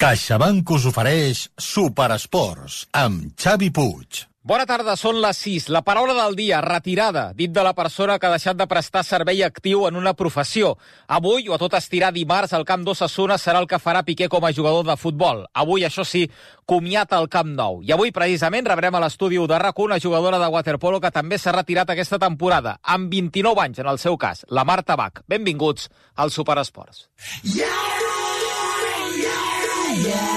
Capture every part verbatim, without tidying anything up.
CaixaBank us ofereix Superesports amb Xavi Puig. Bona tarda, són les sis. La paraula del dia, retirada, dit de la persona que ha deixat de prestar servei actiu en una professió. Avui, o a tot estirar dimarts, el camp d'Osasuna serà el que farà Piqué com a jugador de futbol. Avui, això sí, comiat al Camp Nou. I avui, precisament, rebrem a l'estudi de RAC u una jugadora de waterpolo que també s'ha retirat aquesta temporada, amb vint-i-nou anys, en el seu cas, la Marta Bach. Benvinguts al Superesports. Yeah, yeah, yeah.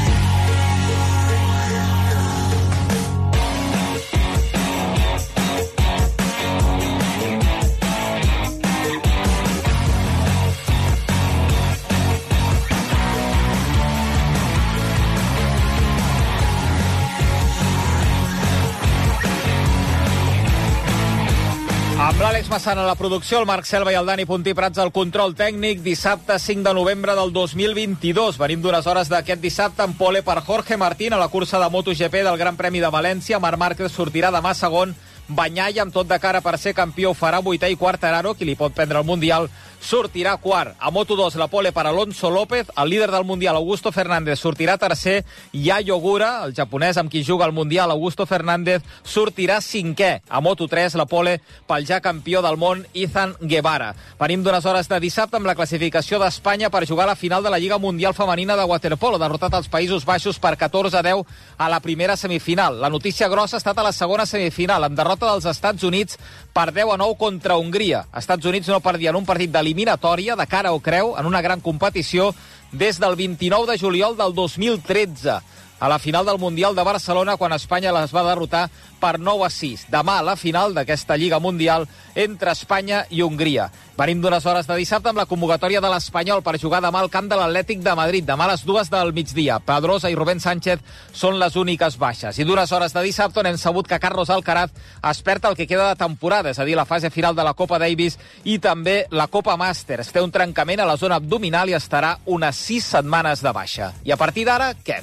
Amb l'Àlex Massana a la producció, el Marc Selva i el Dani Puntí Prats al control tècnic, dissabte cinc de novembre del dos mil vint-i-dos. Venim d'unes hores d'aquest dissabte en pole per Jorge Martín a la cursa de MotoGP del Gran Premi de València. Marc Márquez sortirà demà segon. Banyai, amb tot de cara per ser campió, farà vuitè i Quartararo, qui li pot prendre el Mundial, sortirà quart. A Moto dos, la pole per Alonso López, el líder del Mundial, Augusto Fernández, sortirà tercer. Yayo Gura, el japonès amb qui juga el Mundial, Augusto Fernández, sortirà cinquè. A Moto tres, la pole pel ja campió del món, Izan Guevara. Venim d'unes hores de dissabte amb la classificació d'Espanya per jugar a la final de la Lliga Mundial Femenina de Waterpolo, derrotat als Països Baixos per catorze a deu a la primera semifinal. La notícia grossa ha estat a la segona semifinal, amb derrota dels Estats Units per deu a nou contra Hongria. Estats Units no perdien un partit d'eliminatòria de cara o creu en una gran competició des del vint-i-nou de juliol del dos mil tretze, a la final del Mundial de Barcelona, quan Espanya les va derrotar per nou a sis. Demà la final d'aquesta Lliga Mundial entre Espanya i Hongria. Venim d'unes hores de dissabte amb la convocatòria de l'Espanyol per jugar demà al camp de l'Atlètic de Madrid, demà a les dues del migdia. Pedrosa i Rubén Sánchez són les úniques baixes. I d'unes hores de dissabte on hem sabut que Carlos Alcaraz es perd el que queda de temporada, és a dir, la fase final de la Copa Davis i també la Copa Masters. Té un trencament a la zona abdominal i estarà unes sis setmanes de baixa. I a partir d'ara, què?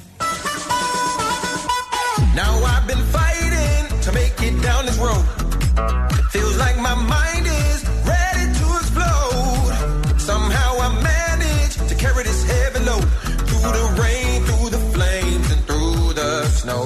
Now I've been fighting to make it down this road. Feels like my mind is ready to explode. Somehow I managed to carry this heavy load through the rain, through the flames and through the snow.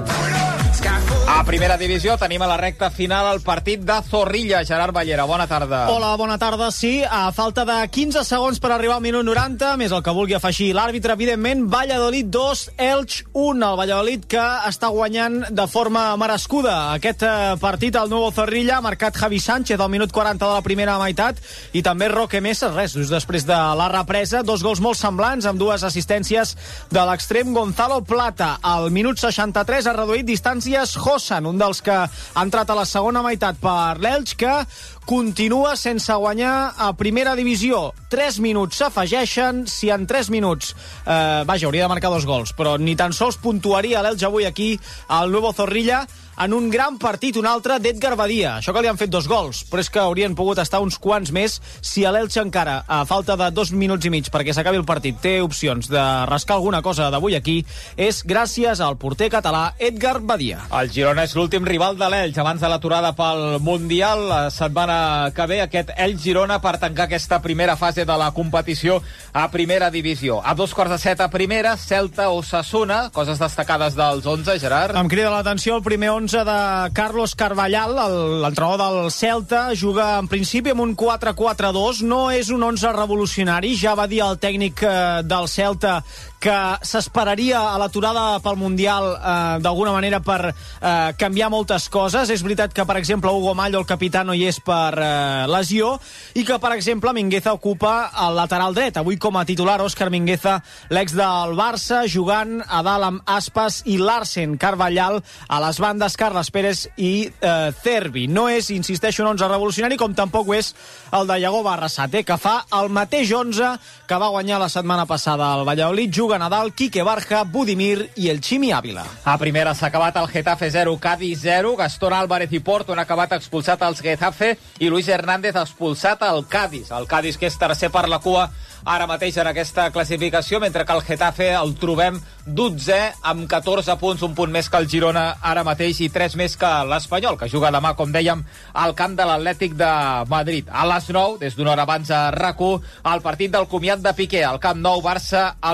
A primera divisió tenim a la recta final el partit de Zorrilla. Gerard Ballera, bona tarda. Hola, bona tarda. Sí, a falta de quinze segons per arribar al minut noranta, més el que vulgui afegir l'àrbitre, evidentment, Valladolid dos, Elx un. El Valladolid que està guanyant de forma merescuda aquest partit al Nuevo Zorrilla. Ha marcat Javi Sánchez al minut quaranta de la primera meitat i també Roque Mesa, res, just després de la represa. Dos gols molt semblants amb dues assistències de l'extrem Gonzalo Plata. Al minut seixanta-tres ha reduït distàncies Hosan, un dels que ha entrat a la segona meitat per l'Elx, que continua sense guanyar a primera divisió. Tres minuts s'afegeixen. Si en tres minuts, eh, vaja, hauria de marcar dos gols, però ni tan sols puntuaria l'Elx avui aquí al Nuevo Zorrilla en un gran partit, un altre d'Edgar Badia. Això que li han fet dos gols, però és que haurien pogut estar uns quants més si l'Elx encara, a falta de dos minuts i mig perquè s'acabi el partit, té opcions de rascar alguna cosa d'avui aquí, és gràcies al porter català Edgar Badia. El Girona és l'últim rival de l'Elx abans de l'aturada pel Mundial. La setmana que ve, aquest Elx-Girona per tancar aquesta primera fase de la competició a primera divisió. A dos quarts de set a primera, Celta-Osasuna. Coses destacades dels onze, Gerard? Em crida l'atenció el primer onze de Carlos Carvallal, l'entrenador del Celta. Juga en principi amb un quatre quatre dos. No és un onze revolucionari. Ja va dir el tècnic eh, del Celta que s'esperaria a l'aturada pel Mundial eh, d'alguna manera per eh, canviar moltes coses. És veritat que, per exemple, Hugo Mallo, el capità, no hi és per eh, lesió, i que, per exemple, Mingueza ocupa el lateral dret. Avui com a titular, Òscar Mingueza, l'ex del Barça, jugant a dalt amb Aspas i Larsen. Carvallal a les bandes, Carles Pérez i eh, Cervi. No és, insisteixo, un onze revolucionari, com tampoc ho és el de Iago Barrasate, que fa el mateix onze que va guanyar la setmana passada al Valladolid. Juga Nadal, Quique Barja, Budimir i el Chimi Ávila. A primera s'ha acabat el Getafe zero, Cádiz zero. Gastón Álvarez i Porto han acabat expulsat als Getafe i Luis Hernández expulsat al Cádiz. El Cádiz, que és tercer per la cua ara mateix en aquesta classificació, mentre que el Getafe el trobem dotzè amb catorze punts, un punt més que el Girona ara mateix i tres més que l'Espanyol, que juga demà, com dèiem, al camp de l'Atlètic de Madrid. A les nou, des d'una hora abans a RAC u, el partit del comiat de Piqué, al Camp Nou, Barça-Almeria.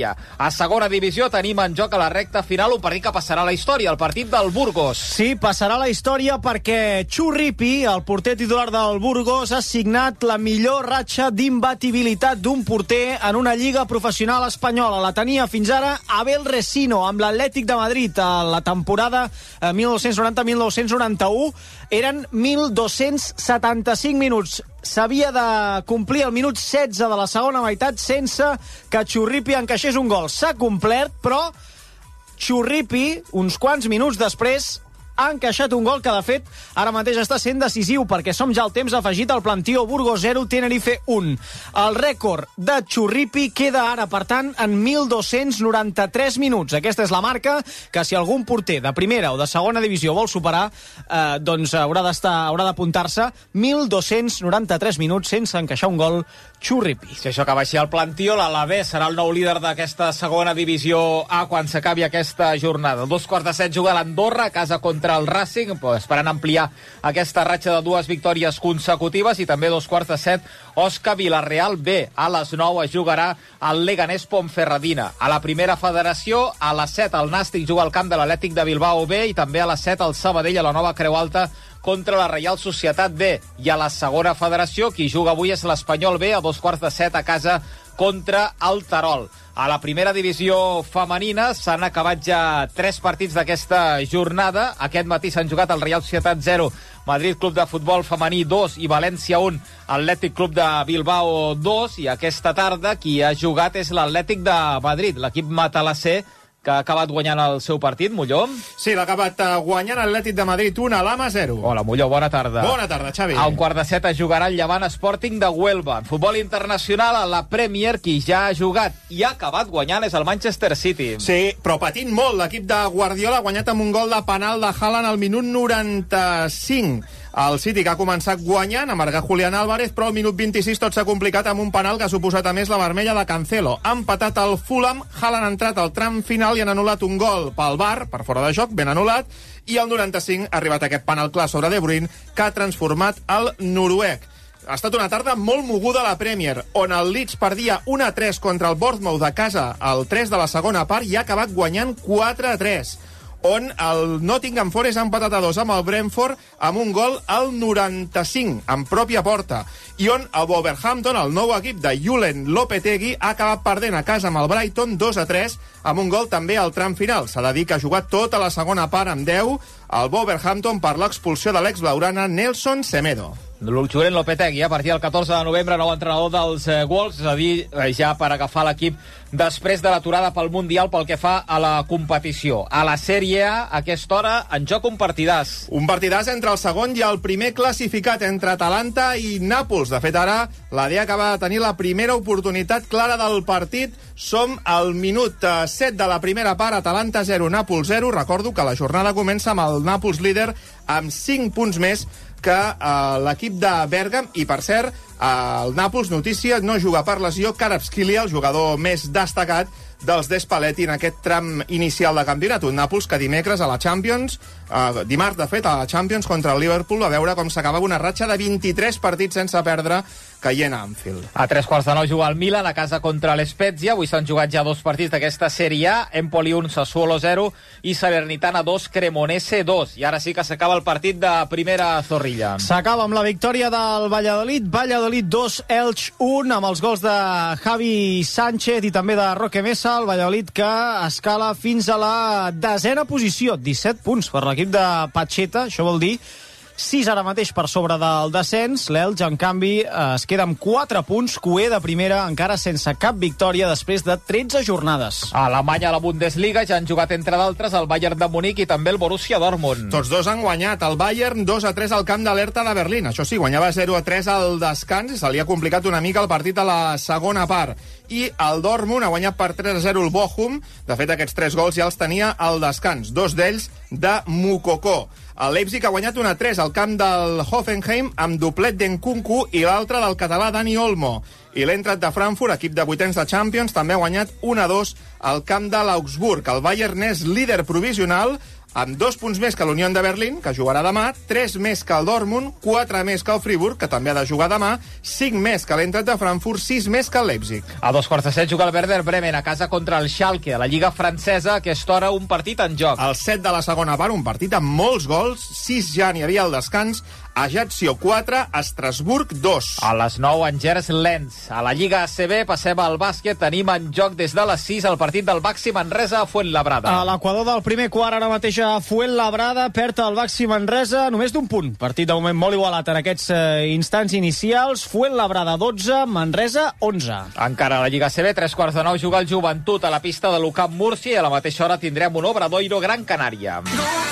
Sevilla. A segona divisió tenim en joc a la recta final un partit que passarà a la història, el partit del Burgos. Sí, passarà a la història perquè Churripi, el porter titular del Burgos, ha signat la millor ratxa d'imbatibilitat d'un porter en una lliga professional espanyola. La tenia fins ara Abel Resino amb l'Atlètic de Madrid a la temporada mil nou-cents noranta mil nou-cents noranta-u. Eren mil dos-cents setanta-cinc minuts. S'havia de complir el minut setze de la segona meitat sense que Churripi encaixés un gol. S'ha complert, però Churripi, uns quants minuts després, ha encaixat un gol que, de fet, ara mateix està sent decisiu, perquè som ja al temps afegit al plantío. Burgos zero, Tenerife un. El rècord de Churripi queda ara, per tant, en mil dos-cents noranta-tres minuts. Aquesta és la marca que, si algun porter de primera o de segona divisió vol superar, eh, doncs haurà d'estar, haurà d'apuntar-se mil dos-cents noranta-tres minuts sense encaixar un gol Churripi. Si això acaba així el plantío, l'Alavés serà el nou líder d'aquesta segona divisió A quan s'acabi aquesta jornada. Dos quarts de set juga l'Andorra a casa contra el Racing, esperant ampliar aquesta ratxa de dues victòries consecutives, i també dos quarts de set Osca Villarreal B. A les nou es jugarà el Leganés Ponferradina. A la primera federació, a les set el Nàstic juga al camp de l'Atlètic de Bilbao B, i també a les set el Sabadell a la nova Creu Alta contra la Reial Societat B. I a la segona federació, qui juga avui és l'Espanyol B, a dos quarts de set a casa contra el Terol. A la primera divisió femenina s'han acabat ja tres partits d'aquesta jornada. Aquest matí s'han jugat el Reial Societat zero, Madrid Club de Futbol Femení dos i València un, Atlètic Club de Bilbao dos, i aquesta tarda qui ha jugat és l'Atlètic de Madrid, l'equip matalasser, que ha acabat guanyant el seu partit. Molló? Sí, l'ha acabat guanyant l'Atlètic de Madrid un a l'Ama zero. Hola, Molló, bona tarda. Bona tarda, Xavi. A un quart de set es jugarà el Llevant Sporting de Huelva. En futbol internacional, a la Premier, qui ja ha jugat i ha acabat guanyant és el Manchester City. Sí, però patint molt. L'equip de Guardiola ha guanyat amb un gol de penal de Haaland al minut noranta-cinc. El City, que ha començat guanyant, amargar Julián Álvarez, però al minut vint-i-sis tot s'ha complicat amb un penal que ha suposat a més la vermella de Cancelo. Ha empatat el Fulham, Haaland ha entrat al tram final i han anul·lat un gol pel V A R, per fora de joc, ben anul·lat, i al noranta-cinc ha arribat aquest penal clar sobre De Bruyne, que ha transformat el noruec. Ha estat una tarda molt moguda a la Premier, on el Leeds perdia un a tres contra el Bournemouth de casa al tres de la segona part i ha acabat guanyant quatre a tres. On el Nottingham Forest ha empatat a dos amb el Brentford amb un gol al noranta-cinc, en pròpia porta, i on el Wolverhampton, el nou equip de Julen Lopetegui, ha acabat perdent a casa amb el Brighton dos a tres, amb un gol també al tram final. S'ha de dir que ha jugat tota la segona part amb deu el Wolverhampton per l'expulsió de l'ex-blaugrana Nelson Semedo. Julen Lopetegui, a partir del catorze de novembre, nou entrenador dels eh, Wolves, és a dir, eh, ja per agafar l'equip després de l'aturada pel Mundial pel que fa a la competició. A la Sèrie A, a aquesta hora, en joc un partidàs. Un partidàs entre el segon i el primer classificat, entre Atalanta i Nàpols. De fet, ara l'A D acaba de tenir la primera oportunitat clara del partit. Som al minut set de la primera part, Atalanta zero, Nàpols zero. Recordo que la jornada comença amb el Nàpols líder amb cinc punts més que uh, l'equip de Bèrgam, i per cert, uh, el Nàpols, notícia, no juga per lesió Kvaratskhelia, el jugador més destacat dels Despalletti en aquest tram inicial de campionat. Un Nàpols que dimecres a la Champions, uh, dimarts de fet, a la Champions contra el Liverpool, va veure com s'acabava una ratxa de vint-i-tres partits sense perdre, caient a Anfield. A tres quarts de nou juga el Milan a casa contra l'Spezia. Avui s'han jugat ja dos partits d'aquesta Sèrie A, Empoli un, Sassuolo zero i Salernitana dos, Cremonese dos. I ara sí que s'acaba el partit de primera Zorrilla. S'acaba amb la victòria del Valladolid. Valladolid dos, Elx un, amb els gols de Javi Sánchez i també de Roque Mesa. El Valladolid que escala fins a la desena posició, disset punts per l'equip de Pacheta. Això vol dir sis ara mateix per sobre del descens. L'Elx, en canvi, es queda amb quatre punts, cuer de primera, encara sense cap victòria després de tretze jornades. A Alemanya, a la Bundesliga, ja han jugat, entre d'altres, el Bayern de Munic i també el Borussia Dortmund. Tots dos han guanyat. El Bayern dos a tres al camp d'Alerta de Berlín. Això sí, guanyava zero a tres al descans i se li ha complicat una mica el partit a la segona part. I el Dortmund ha guanyat per tres a zero el Bochum. De fet, aquests tres gols ja els tenia al descans, dos d'ells de Moukoko. El Leipzig ha guanyat un a tres al camp del Hoffenheim amb doblet d'Enkunku i l'altre del català Dani Olmo. I l'Eintracht de Frankfurt, equip de vuitens de Champions, també ha guanyat un a dos al camp de l'Augsburg. El Bayern és líder provisional amb dos punts més que l'Unió de Berlín, que jugarà demà, tres més que el Dortmund, quatre més que el Friburg, que també ha de jugar demà, cinc més que l'Eintracht de Frankfurt, sis més que el Leipzig. A dos quarts de set juga el Werder Bremen a casa contra el Schalke, a la Lliga francesa, a aquesta hora un partit en joc. Al set de la segona part, un partit amb molts gols, sis ja n'hi havia al descans, Ajaccio quatre, Estrasburg dos. A les nou, Angers Lens. A la Lliga A C B passem al bàsquet. Tenim en joc des de les sis el partit del Baxi Manresa a Fuenlabrada. A l'equador del primer quart, ara mateix a Fuenlabrada, perd el Baxi Manresa només d'un punt. Partit de moment molt igualat en aquests eh, instants inicials. Fuenlabrada dotze, Manresa onze. Encara a la Lliga A C B, tres quarts de nou, juga el Joventut a la pista de l'U C A M Múrcia i a la mateixa hora tindrem un Obradoiro Gran Canària.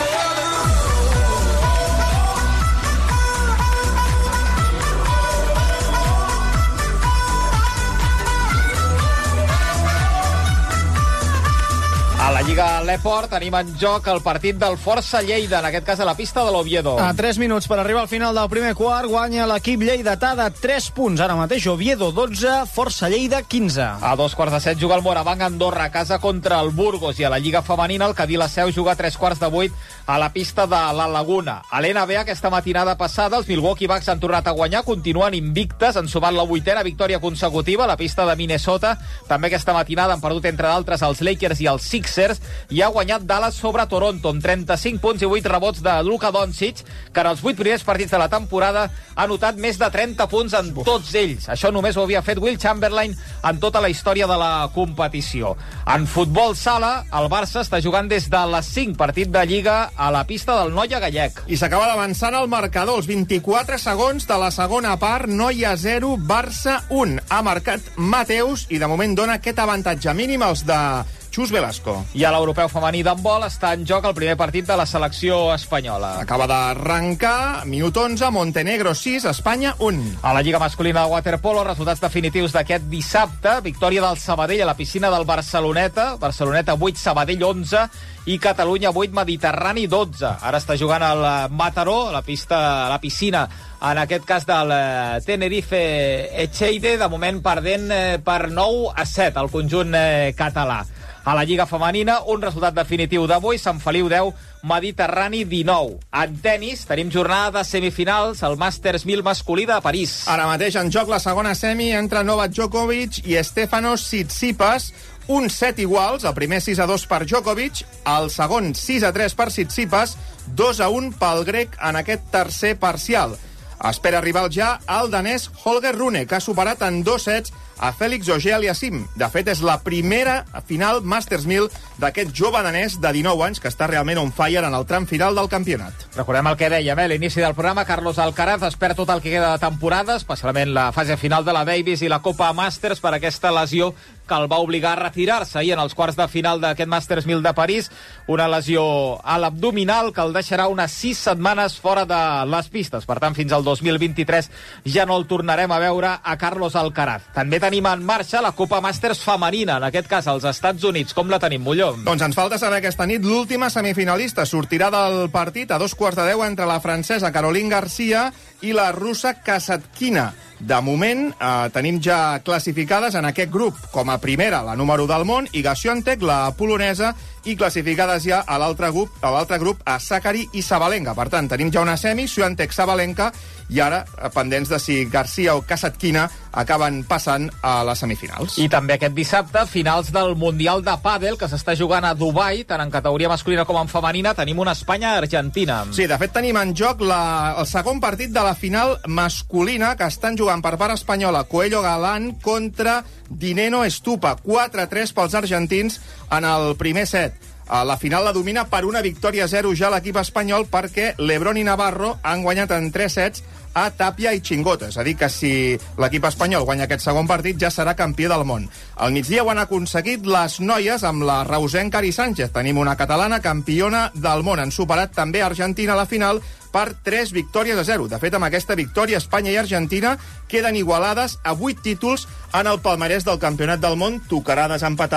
A la Lliga L'Eport tenim en joc el partit del Força Lleida, en aquest cas a la pista de l'Oviedo. A tres minuts per arribar al final del primer quart, guanya l'equip lleidatà de tres punts. Ara mateix Oviedo dotze, Força Lleida quinze. A dos quarts de set juga el Moravang Andorra a casa contra el Burgos, i a la Lliga Femenina el Cadí la Seu juga a tres quarts de vuit a la pista de la Laguna. A l'N B A aquesta matinada passada els Milwaukee Bucks han tornat a guanyar, continuen invictes, han sumat la vuitena victòria consecutiva a la pista de Minnesota. També aquesta matinada han perdut entre d'altres els Lakers i els Sixers, i ha guanyat Dallas sobre Toronto amb trenta-cinc punts i vuit rebots de Luka Doncic, que en els vuit primers partits de la temporada ha anotat més de trenta punts en tots ells. Això només ho havia fet Will Chamberlain en tota la història de la competició. En futbol sala, el Barça està jugant des de les cinc, partit de Lliga a la pista del Noia Gallec. I s'acaba d'avançar el marcador, els vint-i-quatre segons de la segona part, Noia zero, Barça un. Ha marcat Mateus i de moment dona aquest avantatge mínim als de Xus Velasco. I a l'europeu femení d'handbol està en joc el primer partit de la selecció espanyola. Acaba d'arrencar, minut onze, Montenegro sis, Espanya un. A la Lliga masculina de waterpolo, resultats definitius d'aquest dissabte, victòria del Sabadell a la piscina del Barceloneta, Barceloneta vuit, Sabadell onze, i Catalunya vuit, Mediterrani dotze. Ara està jugant al Mataró, a la pista, a la piscina, en aquest cas del Tenerife Echeide, de moment perdent per nou a set el conjunt català. A la Lliga femenina, un resultat definitiu d'avui, Sant Feliu deu, Mediterrani dinou. En tenis, tenim jornada de semifinals al Masters mil masculí de París. Ara mateix en joc la segona semi entre Novak Djokovic i Stefanos Tsitsipas. Un set iguals, el primer sis a dos per Djokovic, el segon sis a tres per Tsitsipas, dos a un pel grec en aquest tercer parcial. Espera rival ja el danès Holger Rune, que ha superat en dos sets a Félix Auger-Aliassime. De fet, és la primera final Masters mil d'aquest jove danès de dinou anys que està realment on fire en el tram final del campionat. Recordem el que dèiem, eh? l'inici del programa, Carlos Alcaraz espera tot el que queda de temporada, especialment la fase final de la Davis i la Copa Masters, per aquesta lesió que el va obligar a retirar-se ahir en els quarts de final d'aquest Masters mil de París, una lesió a l'abdominal que el deixarà unes sis setmanes fora de les pistes. Per tant, fins al dos mil vint-i-tres ja no el tornarem a veure a Carlos Alcaraz. També tenim en marxa la Copa Masters femenina, en aquest cas als Estats Units. Com la tenim, Molló? Doncs ens falta saber aquesta nit l'última semifinalista. Sortirà del partit a dos quarts de deu entre la francesa Caroline Garcia i la russa Kasatkina. De moment, eh, tenim ja classificades en aquest grup com a primera la número del món i Gasiontek, la polonesa, i classificades ja a l'altre grup, a l'altre grup a Sakari i Sabalenka. Per tant, tenim ja una semi, Swiatek, Sabalenka, i ara eh, pendents de si Garcia o Kasatkina acaben passant a les semifinals. I també aquest dissabte, finals del Mundial de Pàdel, que s'està jugant a Dubai, tant en categoria masculina com en femenina. Tenim una Espanya-Argentina. Sí, de fet tenim en joc la, el segon partit de la final masculina, que estan jugant per part espanyola Coelho Galán contra Dineno Estupa. quatre a tres pels argentins en el primer set. La final la domina per una victòria a zero ja l'equip espanyol, perquè Lebron i Navarro han guanyat en tres sets a Tapia i Chingota. És a dir, que si l'equip espanyol guanya aquest segon partit ja serà campió del món. Al migdia ho han aconseguit les noies amb la reusenca Ari Sánchez. Tenim una catalana campiona del món. Han superat també Argentina a la final per tres victòries a zero. De fet, amb aquesta victòria, Espanya i Argentina queden igualades a vuit títols en el palmarès del Campionat del Món. Tocarà desempatar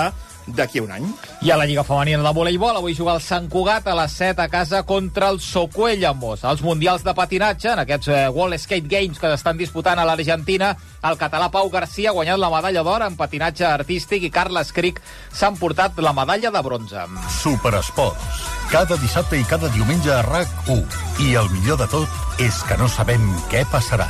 d'aquí a un any. I a la Lliga Femenina de voleibol, avui juga el Sant Cugat a les set a casa contra el Socuellamos. Els mundials de patinatge, en aquests eh, World Skate Games que estan disputant a l'Argentina, el català Pau Garcia ha guanyat la medalla d'or en patinatge artístic i Carles Cric s'han portat la medalla de bronze. Superesports. Cada dissabte i cada diumenge a RAC u. I el millor de tot és que no sabem què passarà.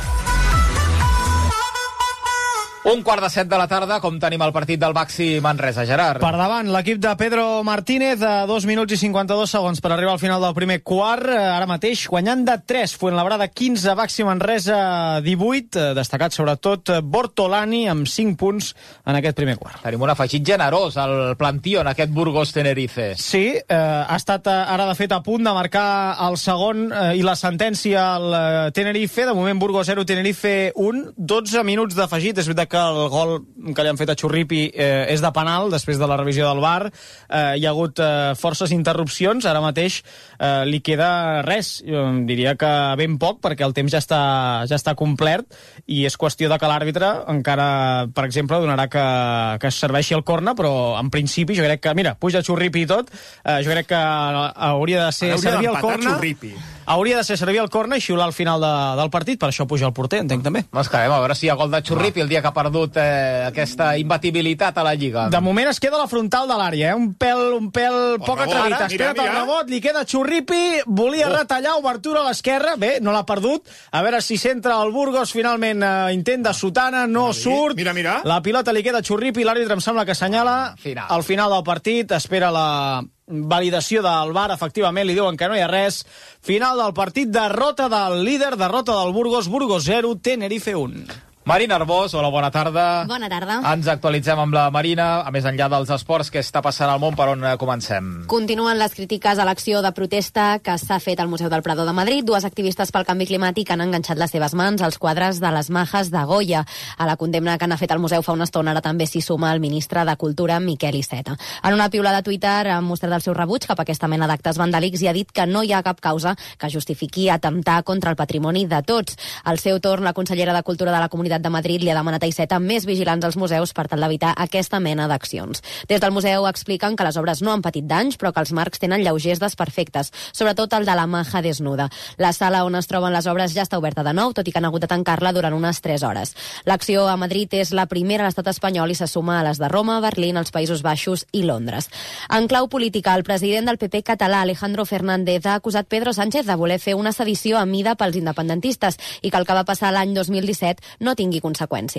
Un quart de set de la tarda, com tenim el partit del Baxi Manresa, Gerard? Per davant, l'equip de Pedro Martínez, a dos minuts i cinquanta-dos segons per arribar al final del primer quart, ara mateix guanyant de tres, Fuenlabrada quinze, Baxi Manresa divuit, destacat sobretot Bortolani amb cinc punts en aquest primer quart. Tenim un afegit generós al plantío en aquest Burgos-Tenerife. Sí, eh, ha estat ara de fet a punt de marcar el segon eh, i la sentència al eh, Tenerife, de moment Burgos zero, Tenerife un, dotze minuts d'afegit, és veritat que el gol que li han fet a Churripi eh, és de penal, després de la revisió del V A R. Eh, hi ha hagut eh, forces interrupcions, ara mateix eh, li queda res, jo diria que ben poc, perquè el temps ja està, ja està complert, i és qüestió de que l'àrbitre encara, per exemple, donarà que, que es serveixi el corna, però en principi jo crec que, mira, puja Churripi i tot, eh, jo crec que hauria de ser servir el corna, hauria de ser servir el corna i xiular al final de, del partit, per això puja el porter, entenc també. Ens quedem a veure si hi ha gol de Churripi el dia que ha perdut eh, aquesta imbatibilitat a la Lliga. De moment es queda a la frontal de l'àrea, eh? un pèl, un pèl poc atrevit. Ara, Espera't mira, el mira. rebot, li queda Churripi, volia oh. retallar, obertura a l'esquerra, bé, no l'ha perdut, a veure si centra el Burgos, finalment eh, intent de sotana, no mira, surt, mira, mira. La pilota li queda a Churripi, l'àrbitre em sembla que assenyala final. al final del partit, espera la validació del V A R, efectivament li diuen que no hi ha res, final del partit, derrota del líder, derrota del Burgos, Burgos zero, Tenerife un. Marina Arbós, hola, bona tarda. Bona tarda. Ens actualitzem amb la Marina, a més enllà dels esports, què està passant al món, per on comencem? Continuen les crítiques a l'acció de protesta que s'ha fet al Museu del Prado de Madrid. Dues activistes pel canvi climàtic han enganxat les seves mans als quadres de les Majas de Goya. A la condemna que n'ha fet al museu fa una estona, ara també s'hi suma el ministre de Cultura, Miquel Iceta. En una piulada a Twitter ha mostrat el seu rebuig cap a aquesta mena d'actes vandàlics i ha dit que no hi ha cap causa que justifiqui atemptar contra el patrimoni de tots. Al seu torn, la consellera de Cultura de la Comunitat de Madrid li ha demanat a Iceta més vigilants als museus per tal d'evitar aquesta mena d'accions. Des del museu expliquen que les obres no han patit danys, però que els marcs tenen lleugers desperfectes, sobretot el de la Maja desnuda. La sala on es troben les obres ja està oberta de nou, tot i que han hagut de tancar-la durant unes tres hores. L'acció a Madrid és la primera a l'estat espanyol i se suma a les de Roma, Berlín, els Països Baixos i Londres. En clau política, el president del P P català, Alejandro Fernández, ha acusat Pedro Sánchez de voler fer una sedició a mida pels independentistes i que el que va passar l'any dos mil disset no tingui conseqüències.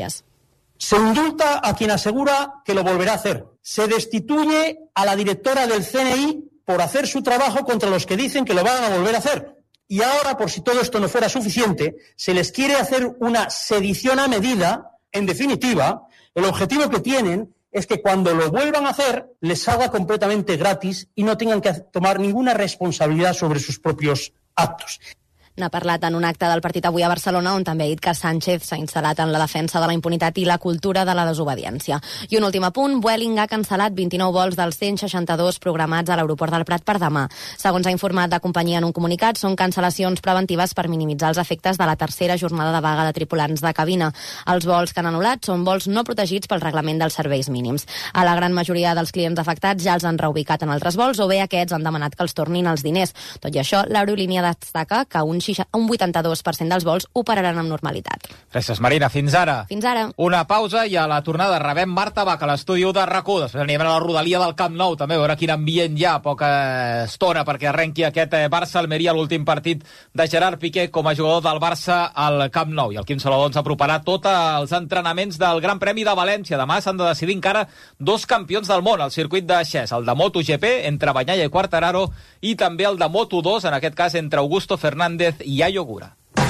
Se indulta a quien asegura que lo volverá a hacer. Se destituye a la directora del C N I por hacer su trabajo contra los que dicen que lo van a volver a hacer. Y ahora, por si todo esto no fuera suficiente, se les quiere hacer una sedición a medida. En definitiva, el objetivo que tienen es que cuando lo vuelvan a hacer, les salga completamente gratis y no tengan que tomar ninguna responsabilidad sobre sus propios actos. N'ha parlat en un acte del partit avui a Barcelona, on també ha dit que Sánchez s'ha instal·lat en la defensa de la impunitat i la cultura de la desobediència. I un últim apunt, Vueling ha cancel·lat vint-i-nou vols dels cent seixanta-dos programats a l'aeroport del Prat per demà. Segons ha informat la companyia en un comunicat, són cancel·lacions preventives per minimitzar els efectes de la tercera jornada de vaga de tripulants de cabina. Els vols que han anul·lat són vols no protegits pel reglament dels serveis mínims. A la gran majoria dels clients afectats ja els han reubicat en altres vols o bé aquests han demanat que els tornin els diners. Tot i això, l'aerolínia destaca que un un vuitanta-dos per cent dels vols operaran amb normalitat. Gràcies, Marina. Fins ara. Fins ara. Una pausa i a la tornada rebem Marta Bach a l'estudi de RAC u. Després anirem a la rodalia del Camp Nou, també, a veure quin ambient hi ha, poca estona perquè arrenqui aquest Barça-Almeria, l'últim partit de Gerard Piqué com a jugador del Barça al Camp Nou. I el Quim Salvador ens aproparà tots els entrenaments del Gran Premi de València. Demà s'han de decidir encara dos campions del món al circuit de Xès, el de MotoGP entre Bagnaia i Quartararo i també el de Moto dos, en aquest cas entre Augusto Fernández i Yayo Gura.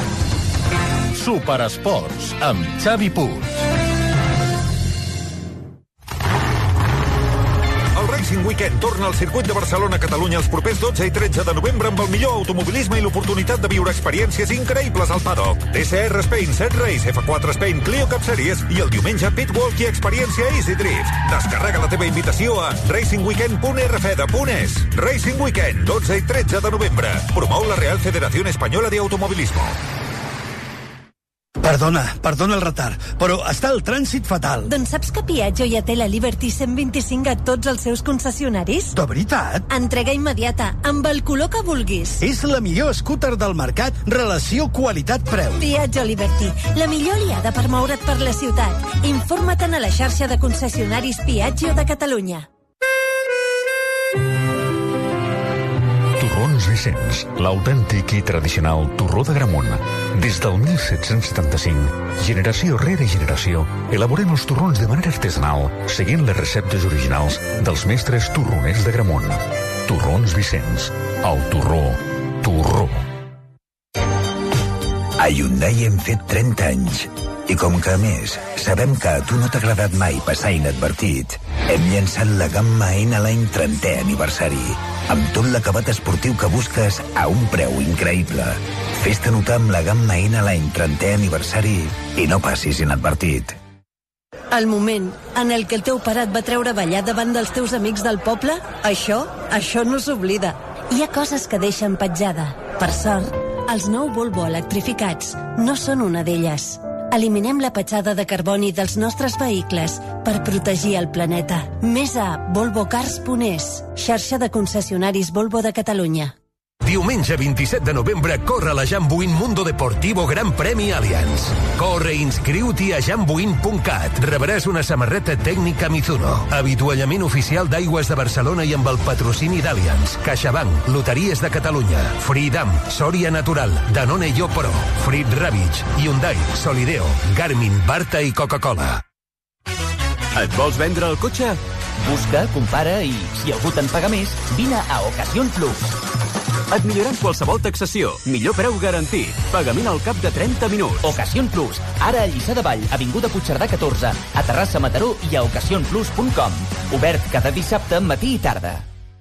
Superesports amb Xavi Puig. El Racing Weekend torna al circuit de Barcelona-Catalunya els propers dotze i tretze de novembre amb el millor automobilisme i l'oportunitat de viure experiències increïbles al paddock. T C R Spain, Set Race, F quatre Spain, Clio Cup Series i el diumenge Pitwalk i experiència Easy Drift. Descarrega la teva invitació a racing weekend punt r f de punt es. Racing Weekend, dotze i tretze de novembre. Promou la Real Federación Española de Automovilismo. Perdona, perdona el retard, però està el trànsit fatal. Doncs saps que Piaggio ja té la Liberty cent vint-i-cinc a tots els seus concessionaris? De veritat? Entrega immediata, amb el color que vulguis. És la millor scooter del mercat, relació qualitat-preu. Piaggio Liberty, la millor aliada per moure't per la ciutat. Informa-te'n a la xarxa de concessionaris Piaggio de Catalunya. Torrons Vicenç, l'autèntic i tradicional torró de Gramunt. Des del mil set-cents setanta-cinc, generació rere generació, elaborem els torrons de manera artesanal, seguint les receptes originals dels mestres torroners de Gramunt. Torrons Vicenç, el torró, torró. A Hyundai hem fet trenta anys. I com que, a més, sabem que a tu no t'ha agradat mai passar inadvertit, hem llançat la gamma N-Line trentè aniversari, amb tot l'acabat esportiu que busques a un preu increïble. Fes-te notar amb la gamma N-Line trentè aniversari i no passis inadvertit. El moment en el que el teu pare et va treure a ballar davant dels teus amics del poble, això, això no s'oblida. Hi ha coses que deixen petjada. Per sort, els nou Volvo electrificats no són una d'elles. Eliminem la petjada de carboni dels nostres vehicles per protegir el planeta. Més a volvo cars punt es, xarxa de concessionaris Volvo de Catalunya. Diumenge vint-i-set de novembre corre la Jambuin Mundo Deportivo Gran Premi Allianz. Corre i inscriu-t'hi a jambuin punt cat. Rebràs una samarreta tècnica Mizuno, avituallament oficial d'Aigües de Barcelona i amb el patrocini d'Allianz, CaixaBank, Loteries de Catalunya, Freedom, Soria Natural, Danone Yo Pro, Frit Ravitch, Hyundai, Solideo, Garmin, Barta i Coca-Cola. Et vols vendre el cotxe? Busca, compara i, si algú te'n paga més, vine a Ocasión Plus. Et millorem qualsevol taxació. Millor preu garantit. Pagament al cap de trenta minuts. Ocasión Plus. Ara a Lliçà de Vall, avinguda Puigcerdà catorze, a Terrassa, Mataró i a ocasión plus punt com. Obert cada dissabte, matí i tarda.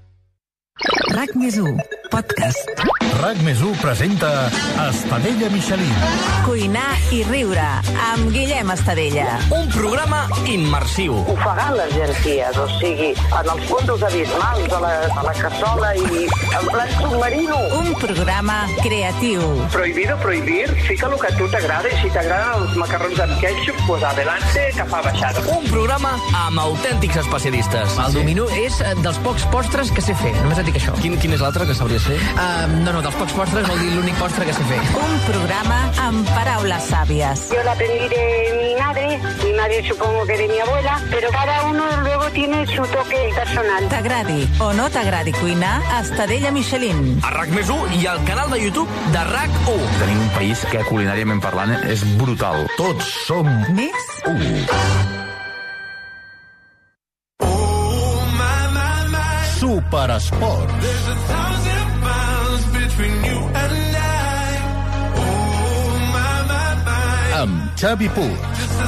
RAC més u, podcast. RAC més u presenta Estadella Michelin. Cuinar i riure, amb Guillem Estadella. Un programa immersiu. Ofegar les llenties, o sigui, en els fondos abismals de la, de la cassola i en plan submarino. Un programa creatiu. Prohibido prohibir, fica el que a tu t'agrada i si t'agraden els macarrons amb ketchup, pues adelante, que fa baixada. Un programa amb autèntics especialistes. El dominó és dels pocs postres que sé fer, només et dic això. Quin, quin és l'altre que sabries fer? Uh, no, no, dels pocs postres vol dir l'únic postre que sé fer. Un programa amb paraules sàvies. Yo la aprendí de mi madre, mi madre supongo que de mi abuela, pero cada uno luego tiene su toque personal. T'agradi o no t'agradi cuinar, Estadella Michelin. A RAC més u i al canal de YouTube de RAC u. Tenim un país que culinàriament parlant és brutal. Tots som Més u. Superesport. Amb Xavi Puig.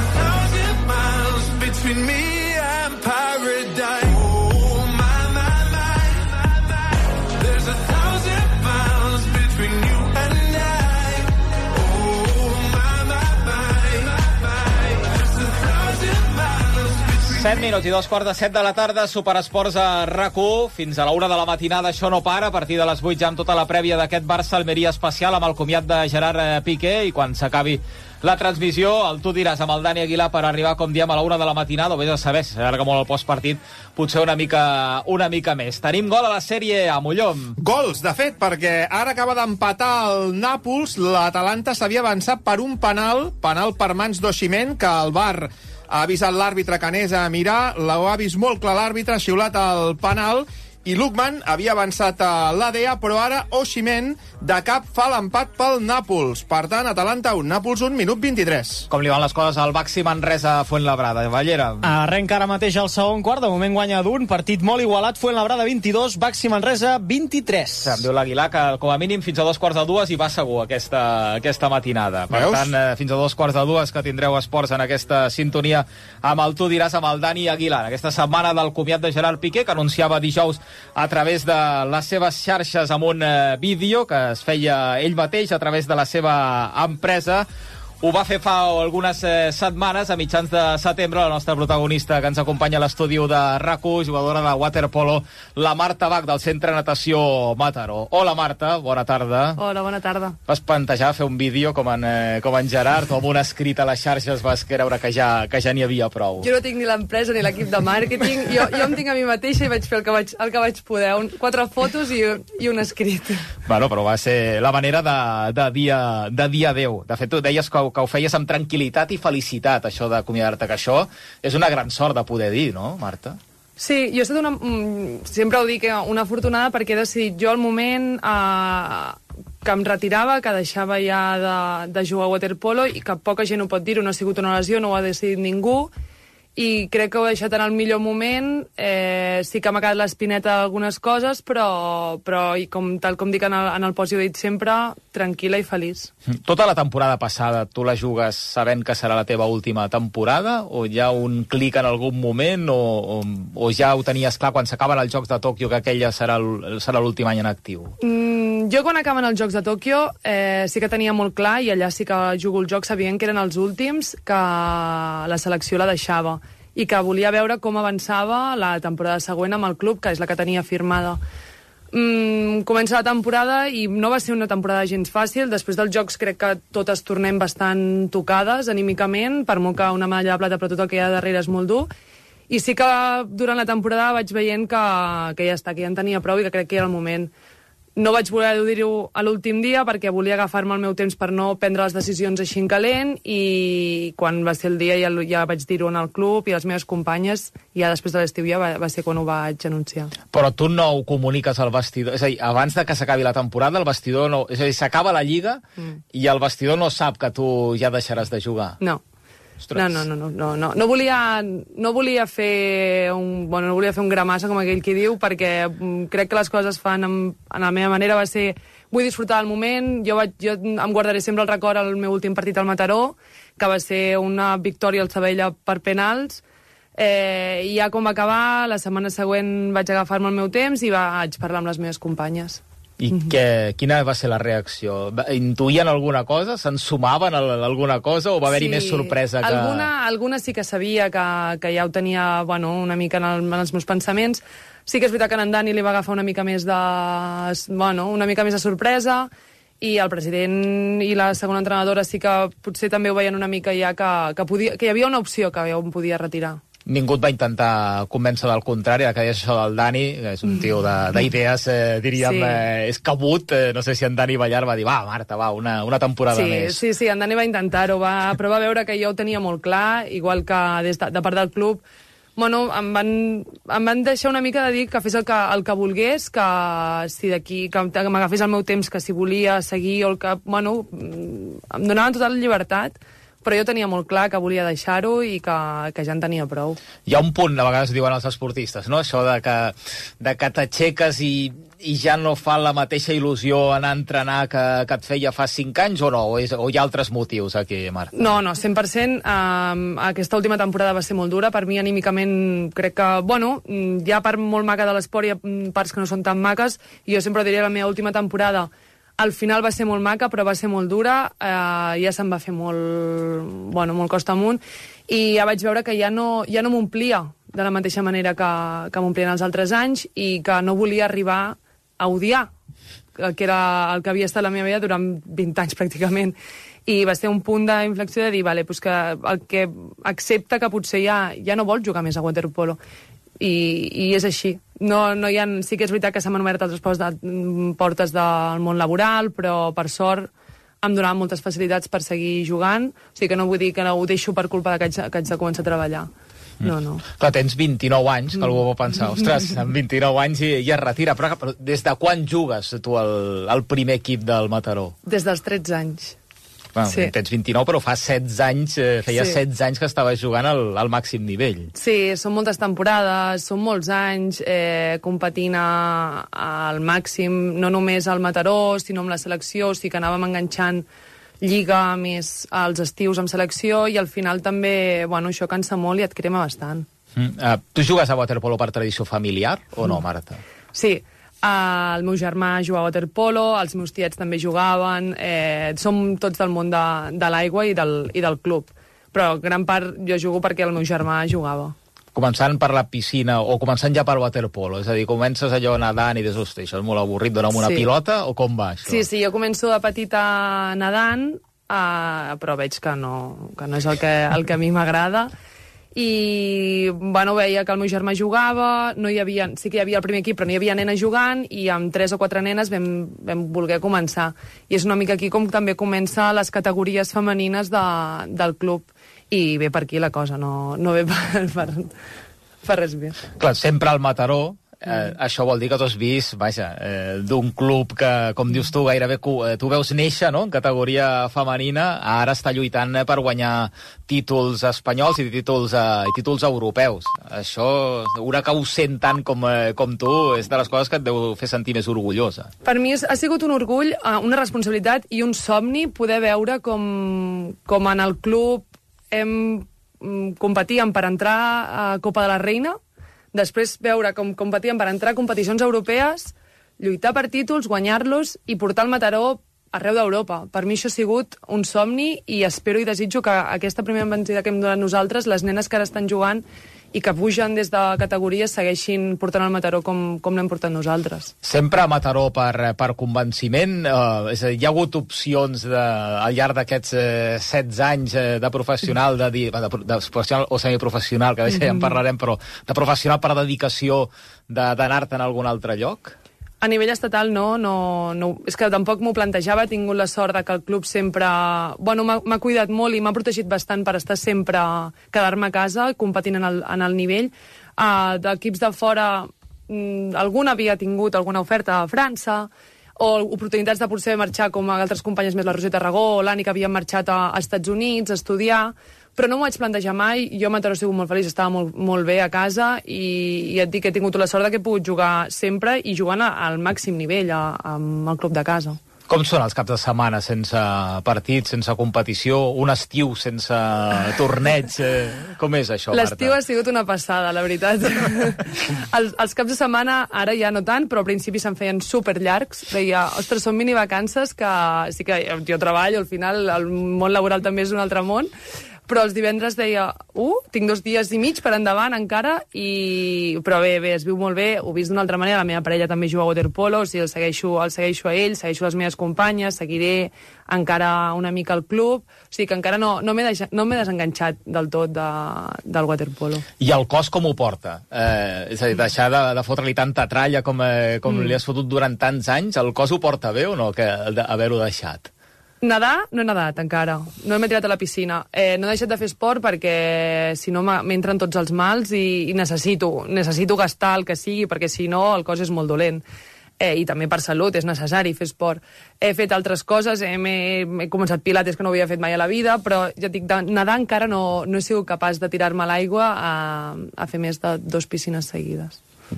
set minuts i dos quarts de set de la tarda, Superesports a RAC u. Fins a la una de la matinada això no para. A partir de les vuit ja amb tota la prèvia d'aquest Barça-Almeria especial amb el comiat de Gerard Piqué, i quan s'acabi la transmissió, el tu diràs amb el Dani Aguilar per arribar, com diem, a la una de la matinada, o vés a saber, s'allarga molt el postpartit, potser una mica, una mica més. Tenim gol a la sèrie a Molló. Gols, de fet, perquè ara acaba d'empatar el Nàpols, l'Atalanta s'havia avançat per un penal, penal per mans d'Osimhen, que el V A R ha avisat l'àrbitre que anés a mirar, l'ho ha vist molt clar l'àrbitre, ha xiulat el penal, i Lukman havia avançat a l'A D A, però ara Osimhen de cap fa l'empat pel Nàpols. Per tant, Atalanta un, Nàpols un, minut vint-i-tres. Com li van les coses al Baxi Manresa Fuenlabrada, Ballera? Arrenca ara mateix al segon quart, de moment guanya d'un, partit molt igualat, Fuenlabrada vint-i-dos, Baxi Manresa vint-i-tres. Em diu l'Aguilar que com a mínim fins a dos quarts de dues hi va segur aquesta, aquesta matinada. Per Veus? tant, eh, fins a dos quarts de dues que tindreu esports en aquesta sintonia amb el tu diràs amb el Dani Aguilar. Aquesta setmana del comiat de Gerard Piqué, que anunciava dijous a través de les seves xarxes amb un eh, vídeo que es feia ell mateix a través de la seva empresa, Ho va fer fa algunes eh, setmanes, a mitjans de setembre, la nostra protagonista que ens acompanya a l'estudi de RAC u, jugadora de waterpolo, la Marta Bach, del Centre Natació Mataró. Hola, Marta, bona tarda. Hola, bona tarda. Vas plantejar fer un vídeo com en, eh, com en Gerard, o amb un escrit a les xarxes vas creure que ja que ja n'hi havia prou. Jo no tinc ni l'empresa ni l'equip de màrqueting, jo, jo em tinc a mi mateixa i vaig fer el que vaig, el que vaig poder, un, quatre fotos i, i un escrit. Bueno, però va ser la manera de, de, dia, de dia adeu. De fet, tu deies que, que ho feies amb tranquil·litat i felicitat, això d'acomiadar-te, que això és una gran sort de poder dir, no, Marta? Sí, jo he estat una... Sempre ho dic, una afortunada perquè he decidit jo al moment eh, que em retirava, que deixava ja de, de jugar a waterpolo i que poca gent ho pot dir, no ha sigut una lesió, no ho ha decidit ningú, i crec que ho he deixat en el millor moment. Eh, sí que m'ha quedat l'espineta d'algunes coses, però, però i com, tal com dic en el, en el post, ho he dit sempre, tranquil·la i feliç. Tota la temporada passada tu la jugues sabent que serà la teva última temporada, o hi ha un clic en algun moment, o, o, o ja ho tenies clar quan s'acaben els Jocs de Tòquio que aquella serà l'últim any en actiu? Mm, jo quan acaben els Jocs de Tòquio eh, sí que tenia molt clar, i allà sí que jugo el joc sabien que eren els últims, que la selecció la deixava i que volia veure com avançava la temporada següent amb el club, que és la que tenia firmada. Mm, comença la temporada i no va ser una temporada gens fàcil. Després dels Jocs crec que totes tornem bastant tocades anímicament, per molt que una medalla de plata, però tot el que hi ha darrere és molt dur. I sí que durant la temporada vaig veient que, que ja està, que ja en tenia prou i que crec que era el moment. No vaig voler dir-ho a l'últim dia perquè volia agafar-me el meu temps per no prendre les decisions així en calent, i quan va ser el dia ja, ja vaig dir-ho en el club i a les meves companyes, i ja després de l'estiu ja va, va ser quan ho vaig anunciar. Però tu no ho comuniques al vestidor, és a dir, abans de que s'acabi la temporada, el vestidor no... És a dir, s'acaba la Lliga mm. i el vestidor no sap que tu ja deixaràs de jugar. No. No, no, no, no, no, no. No volia, no volia fer un, bueno, no volia fer un gramassa, com aquell qui diu, perquè crec que les coses es fan amb, en la meva manera. Va ser, vull disfrutar del moment. Jo, vaig, jo em guardaré sempre el record al meu últim partit al Mataró, que va ser una victòria al Sabella per penals. Eh, I ja com va acabar, la setmana següent vaig agafar-me el meu temps i vaig parlar amb les meves companyes. I que, quina va ser la reacció? Intuïen alguna cosa? Se'n sumaven a alguna cosa? O va haver-hi sí, més sorpresa? Que... Alguna, alguna sí que sabia que, que ja ho tenia, bueno, una mica en, el, en els meus pensaments. Sí que és veritat que en Dani li va agafar una mica més de... Bueno, una mica més de sorpresa, i el president i la segona entrenadora sí que potser també ho veien una mica ja que, que, podia, que hi havia una opció que ja em podia retirar. Ningú et va intentar convèncer del contrari, que deies això del Dani, que és un tio d'idees, eh, diríem, sí. eh, és cabut. Eh, no sé si en Dani Ballar va dir, va, Marta, va, una, una temporada sí, més. Sí, sí, en Dani va intentar-ho, va, però va veure que jo ho tenia molt clar, igual que des de, de part del club. Bueno, em van, em van deixar una mica de dir que fes el que, el que volgués, que si d'aquí, que, que m'agafés el meu temps, que si volia seguir, o el que, bueno, em donaven tota la llibertat, però jo tenia molt clar que volia deixar-ho i que, que ja en tenia prou. Hi ha un punt, a vegades diuen els esportistes, no? Això de que, de que t'aixeques i, i ja no fa la mateixa il·lusió anar a entrenar que, que et feia fa cinc anys, o no? O, és, o hi ha altres motius aquí, Marta? No, no, cent per cent. Um, aquesta última temporada va ser molt dura. Per mi, anímicament, crec que, bueno, hi ha part molt maca de l'esport i hi ha parts que no són tan maques, i jo sempre diria la meva última temporada al final va ser molt maca, però va ser molt dura, eh, ja se'n va fer molt, bueno, molt costa amunt, i ja vaig veure que ja no, ja no m'omplia de la mateixa manera que, que m'omplien els altres anys, i que no volia arribar a odiar, que era el que havia estat la meva vida durant vint anys pràcticament. I va ser un punt d'inflexió de dir, vale, pues que el que accepta que potser ja, ja no vol jugar més a waterpolo. I, i és així. No, no hi ha, sí que és veritat que s'han obert altres portes del món laboral, però per sort em donaven moltes facilitats per seguir jugant, o sigui que no vull dir que no ho deixo per culpa que haig, que haig de començar a treballar. No, no. Clar, tens vint-i-nou anys, que algú va pensar, ostres, amb vint-i-nou anys i, i es retira, però, però des de quan jugues tu al, al primer equip del Mataró? Des dels tretze anys. Bueno, sí. Tens vint-i-nou, però fa setze anys, eh, feia sí. setze anys que estaves jugant al, al màxim nivell. Sí, són moltes temporades, són molts anys eh, competint a, al màxim, no només al Mataró, sinó amb la selecció, o sigui que anàvem enganxant lliga més als estius amb selecció, i al final també, bueno, això cansa molt i et crema bastant. Mm. Uh, tu jugues a waterpolo per tradició familiar o no, Marta? Sí. Uh, el meu germà jugava a waterpolo, els meus tiets també jugaven, eh, som tots del món de, de l'aigua i, del, i del club. Però gran part jo jugo perquè el meu germà jugava. Començant per la piscina o començant ja per waterpolo, és a dir, comences allò nedant i dius, hosti, això és molt avorrit, dona'm una Sí. pilota, o com va això? Sí, sí, jo començo de petita nedant, uh, però veig que no, que no és el que, el que a mi m'agrada. I bueno, veia que el meu germà jugava, no hi havia, sí que hi havia el primer equip, però no hi havia nenes jugant, i amb tres o quatre nenes vam, vam voler començar. I és una mica aquí com també comença les categories femenines de, del club. I ve per aquí la cosa, no, no ve per, per, per res més. Clar, sempre al Mataró, eh, això vol dir que tu has vist, vaja, eh, d'un club que, com dius tu, gairebé eh, tu veus néixer, no?, en categoria femenina, ara està lluitant eh, per guanyar títols espanyols i títols, eh, i títols europeus. Això, una que ho sent tant com, eh, com tu, és de les coses que et deu fer sentir més orgullosa. Per mi ha sigut un orgull, eh, una responsabilitat i un somni poder veure com, com en el club hem competíem per entrar a Copa de la Reina, després veure com competíem per entrar a competicions europees, lluitar per títols, guanyar-los i portar el Mataró arreu d'Europa. Per mi això ha sigut un somni i espero i desitjo que aquesta primera embranzida que hem donat nosaltres, les nenes que ara estan jugant i que pugen des de categories, segueixin portant el Mataró com, com l'hem portat nosaltres. Sempre a Mataró per, per convenciment, eh, és a dir, hi ha hagut opcions de, al llarg d'aquests eh, setze anys eh, de professional, de, de, de, de professional o semiprofessional, que ja en parlarem, però de professional per dedicació d'anar-te en algun altre lloc? A nivell estatal no, no, no, és que tampoc m'ho plantejava, he tingut la sort de que el club sempre... Bueno, m'ha cuidat molt i m'ha protegit bastant per estar sempre, quedar-me a casa, competint en el, en el nivell. Uh, d'equips de fora, mm, algun havia tingut alguna oferta a França, o oportunitats de potser marxar com a altres companyes més, la Roser Tarragó o l'Ani, que havien marxat a, als Estats Units a estudiar, però no m'ho vaig plantejar mai. Jo a Mataró he sigut molt feliç, estava molt, molt bé a casa i, i et dic que he tingut la sort que he pogut jugar sempre i jugant a, al màxim nivell a, amb el club de casa. Com són els caps de setmana sense partit, sense competició, un estiu sense torneig? Eh, com és això, Marta? L'estiu ha sigut una passada, la veritat. els, els caps de setmana, ara ja no tant, però al principi se'n feien superllargs. Deia, ostres, són minivacances que sí que jo treballo, al final el món laboral també és un altre món, però els divendres deia, uh, tinc dos dies i mig per endavant encara, i... però bé, bé, es viu molt bé, ho he vist d'una altra manera, la meva parella també juga a waterpolo, o sigui, el segueixo, el segueixo a ell, segueixo les meves companyes, seguiré encara una mica al club, o sigui que encara no, no m'he no desenganxat del tot de, del waterpolo. I el cos com ho porta? Eh, és a dir, deixar de, de fotre-li tanta tralla com, eh, com mm. li has fotut durant tants anys, el cos ho porta bé o no, que haver-ho deixat? Nedar, no he nedat encara, no m'he tirat a la piscina. Eh, no he deixat de fer esport perquè si no m'entren tots els mals i, i necessito, necessito gastar el que sigui perquè si no el cos és molt dolent. Eh, I també per salut és necessari fer esport. He fet altres coses, eh, he començat pilates que no havia fet mai a la vida, però ja dic, de nedar encara no, no he sigut capaç de tirar-me a l'aigua a, a fer més de dos piscines seguides.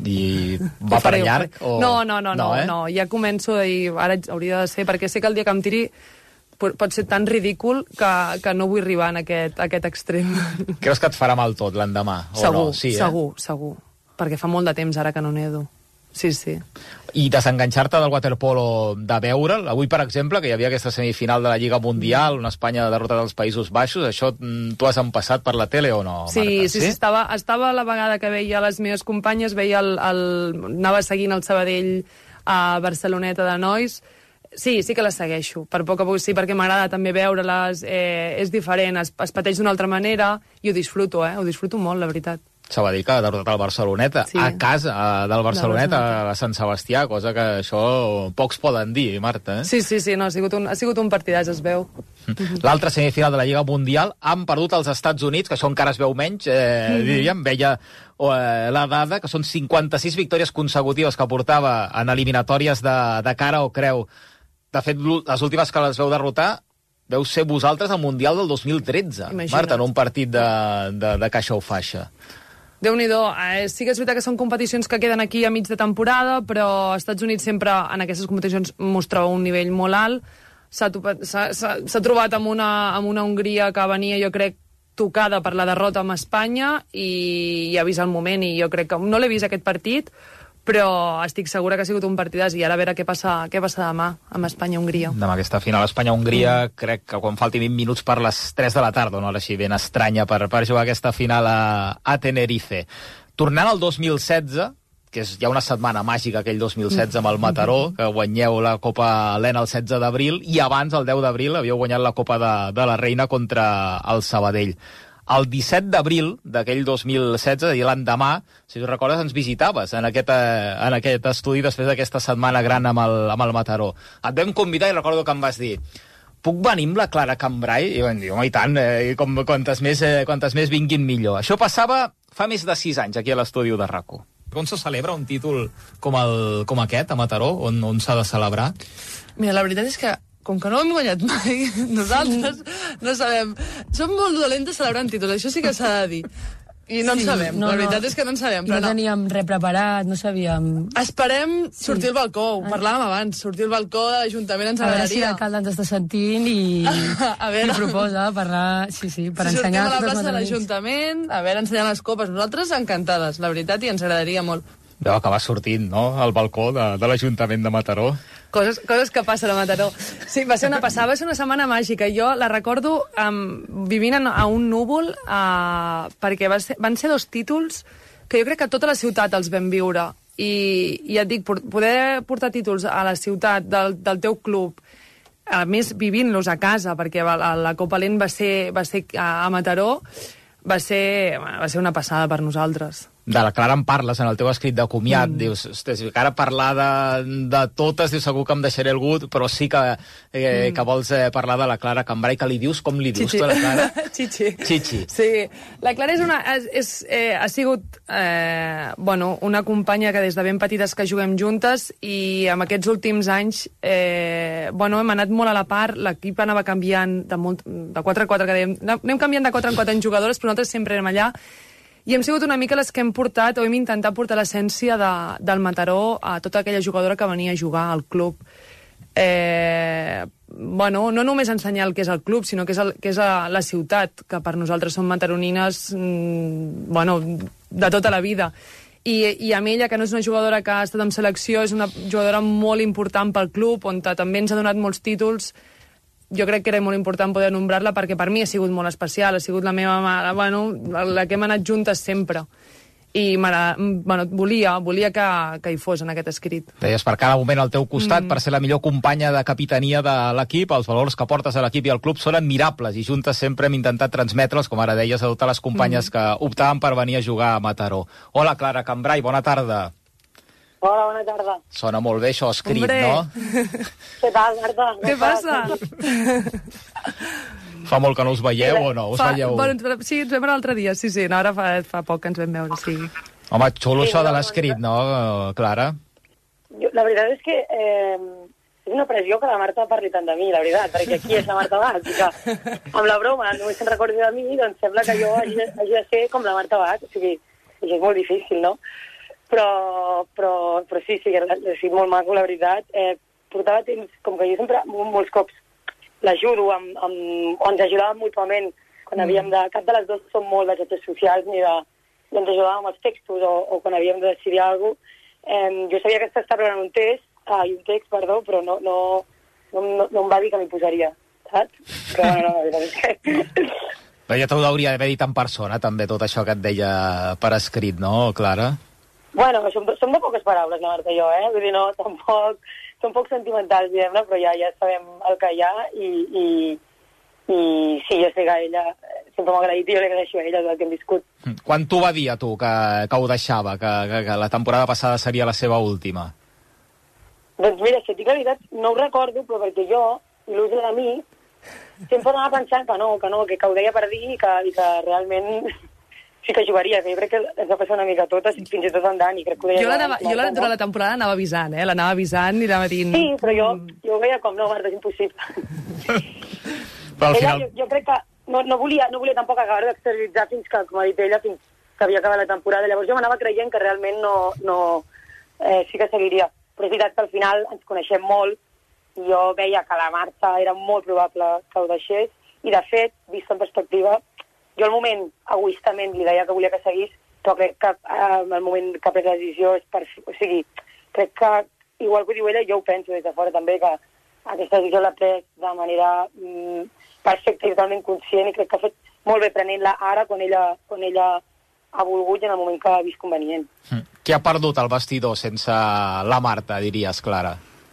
I va per llarg? O... No, no, no, no, no, eh? no, ja començo i ara hauria de ser, perquè sé que el dia que em tiri pot ser tan ridícul que, que no vull arribar en aquest, aquest extrem. Creus que et farà mal tot l'endemà? Segur, no? Sí, eh? segur, segur. Perquè fa molt de temps ara que no nedo. Sí, sí. I desenganxar-te del waterpolo de veure'l, avui, per exemple, que hi havia aquesta semifinal de la Lliga Mundial, on Espanya ha derrotat els Països Baixos, això tu has empassat per la tele o no, sí, Marta? Sí, sí, estava, estava la vegada que veia les meves companyes, veia el, el, anava seguint el Sabadell a Barceloneta de Nois. Sí, sí que les segueixo, per poc a poc sí, perquè m'agrada també veure-les, eh, és diferent, es, es pateix d'una altra manera i ho disfruto, eh? Ho disfruto molt, la veritat. Sabadell que ha derrotat el Barceloneta, sí. A casa del Barceloneta, a Sant Sebastià, cosa que això pocs poden dir, Marta. Eh? Sí, sí, sí, no, ha sigut un, ha sigut un partidàs, es veu. L'altra semifinal de la Lliga Mundial han perdut els Estats Units, que això encara es veu menys, eh, mm-hmm. diríem, veia eh, la dada, que són cinquanta-sis victòries consecutives que portava en eliminatòries de, de cara o creu. De fet, les últimes que les veu derrotar veu ser vosaltres al Mundial del dos mil tretze. Imagina't. Marta, en un partit de, de, de caixa o faixa. Déu-n'hi-do. Eh, sí que és veritat que són competicions que queden aquí a mig de temporada, però als Estats Units sempre en aquestes competicions mostrava un nivell molt alt. S'ha trobat amb una, amb una Hongria que venia, jo crec, tocada per la derrota amb Espanya i, i ha vist el moment i jo crec que no l'he vist aquest partit, però estic segura que ha sigut un partidàs i ara a veure què passa, què passa demà amb Espanya-Hongria. Demà aquesta final Espanya-Hongria, mm. crec que quan falti vint minuts per les tres de la tarda, una hora així ben estranya per, per jugar aquesta final a, a Tenerife. Tornant al dos mil setze, que és ja una setmana màgica aquell dos mil setze amb el Mataró, que guanyeu la Copa Helena el setze d'abril, i abans, el deu d'abril, havíeu guanyat la Copa de, de la Reina contra el Sabadell. El disset d'abril d'aquell dos mil setze, i l'endemà, si tu recordes, ens visitaves en aquest, en aquest estudi després d'aquesta setmana gran amb el, amb el Mataró. Et vam convidar i recordo que em vas dir: puc venir amb la Clara Cambrai? I vam dir, home, i tant, eh, com, quantes, més, eh, quantes més vinguin millor. Això passava fa més de sis anys aquí a l'estudi de RAC u. Com se celebra un títol com, el, com aquest, a Mataró, on, on s'ha de celebrar? Mira, la veritat és que com que no hem guanyat mai, nosaltres no sabem. Som molt dolentes celebrant títols, això sí que s'ha de dir. I no en Sí, sabem, no, la veritat no. és que no en sabem. I Però no no teníem res preparat, no sabíem... Esperem sortir Sí. al balcó, ho parlàvem abans, sortir al balcó de l'Ajuntament ens A veure si agradaria. l'alcalde ens està sentint i, A veure. i proposa parlar, sí, sí, per si ensenyar sortim a la tots els plaça de mataronins. l'Ajuntament, a veure, ensenyant les copes, nosaltres encantades, la veritat, i ens agradaria molt. Deu acabar sortint, no?, al balcó de, de l'Ajuntament de Mataró. Coses, coses que passen a Mataró. Sí, va ser una passada, va ser una setmana màgica. Jo la recordo um, vivint en, a un núvol, uh, perquè va ser, van ser dos títols que jo crec que tota la ciutat els vam viure. I, i et dic, poder portar títols a la ciutat del, del teu club, a més vivint-los a casa, perquè la, la Copa Lent va ser, va ser a, a Mataró, va ser, va ser una passada per nosaltres. De la Clara en parles en el teu escrit de comiat, mm. dius, ostres, que ara parlar de, de totes, dius, segur que em deixaré algú, però sí que, eh, mm. que vols eh, parlar de la Clara Cambrai, que li dius, com li dius Chichi. tu a la Clara? Chichi. Chichi. Sí, la Clara és una, és, és, eh, ha sigut eh, bueno, una companya que des de ben petites que juguem juntes i en aquests últims anys eh, bueno, hem anat molt a la part, l'equip anava canviant de, molt, de quatre a quatre, que dèiem, anem canviant de quatre en quatre en jugadores, però nosaltres sempre anem allà. I hem sigut una mica les que hem portat, o hem intentat portar l'essència de, del Mataró a tota aquella jugadora que venia a jugar al club. Eh, bueno, no només ensenyar el que és el club, sinó que és, el, que és a, la ciutat, que per nosaltres són mataronines mmm, bueno, de tota la vida. I, I amb ella, que no és una jugadora que ha estat en selecció, és una jugadora molt important pel club, on també ens ha donat molts títols. Jo crec que era molt important poder nombrar-la perquè per mi ha sigut molt especial, ha sigut la meva mare, bueno, la que hem anat juntes sempre. I bueno, volia, volia que, que hi fos en aquest escrit. Deies, per cada moment al teu costat, mm. per ser la millor companya de capitania de l'equip, els valors que portes a l'equip i al club són admirables i juntes sempre hem intentat transmetre'ls, com ara deies, a totes les companyes mm. que optaven per venir a jugar a Mataró. Hola, Clara Cambrai, bona tarda. Hola, bona tarda. Sona molt bé això escrit, Hombre. no? Què tal, Marta? Què passa? Fa molt que no us veieu o no? Us fa, veieu? Bueno, sí, ens vam veure l'altre dia, sí, sí, no, ara fa, fa poc que ens vam veure, sí. Home, xulo Sí, això no, de l'escrit, no, Clara? Jo, la veritat és que eh, és una pressió que la Marta parli tant de mi, la veritat, perquè aquí és la Marta Bach, i que amb la broma només se'n recordi de mi, doncs sembla que jo hagi, hagi de ser com la Marta Bach, o sigui, és molt difícil, no? Però, però, però sí, sí, ha sigut molt maco, la veritat. Eh, portava temps, com que jo sempre, molts cops, l'ajudo, amb, amb, o ens ajudàvem mútuament, quan mm. havíem de... Cap de les dues som molt de xarxes socials, ni de... I ens ajudàvem amb els textos, o, o quan havíem de decidir alguna cosa. Eh, jo sabia que estava preparant un text, ah, un text, perdó, però no, no, no, no, no em va dir que m'hi posaria, saps? Però no, no, la veritat és que... Però ja t'ho hauria d'haver dit en persona, també, tot això que et deia per escrit, no, Clara? Bueno, som, som de poques paraules, la Marta i jo, eh? Vull dir, no, tampoc... Som poc sentimentals, diguem-ne, però ja ja sabem el que hi ha i, i, i sí, jo sé que ella sempre m'ha agraït i jo li agraeixo a ella el que hem viscut. Quan t'ho va dir a tu, que, que ho deixava, que, que, que la temporada passada seria la seva última? Doncs mira, si et dic la veritat, no ho recordo, però perquè jo, il·lusió de mi, sempre anava pensant que no, que no, que, que ho deia per dir i que, i que realment... sí que jugaria, que jo crec que ens va passar una mica a totes, fins i tot en Dani, crec que ho deia... Jo, abans, jo la, durant la temporada anava avisant, eh? L'anava avisant i anava dient... Sí, però jo, jo ho veia com, no, Marta, és impossible. Però al ella, final... jo, jo crec que no, no, volia, no volia tampoc acabar d'exterioritzar fins que, com ha dit ella, fins que havia acabat la temporada. Llavors jo m'anava creient que realment no... no eh, sí que seguiria. Però és veritat que al final ens coneixem molt i jo veia que la Marta era molt probable que ho deixés i, de fet, vist en perspectiva, jo al moment, egoistament, li deia que volia que seguís però crec que eh, el moment que ha pres la decisió és per... O sigui, crec que, igual que ho diu ella, jo ho penso des de fora també, que aquesta decisió l'ha pres de manera mm, perfecta i totalment conscient, i crec que ha fet molt bé prenent-la ara, quan ella, quan ella ha volgut i en el moment que ha vist convenient. Mm. Qui ha perdut el vestidor sense la Marta, diries, Clara?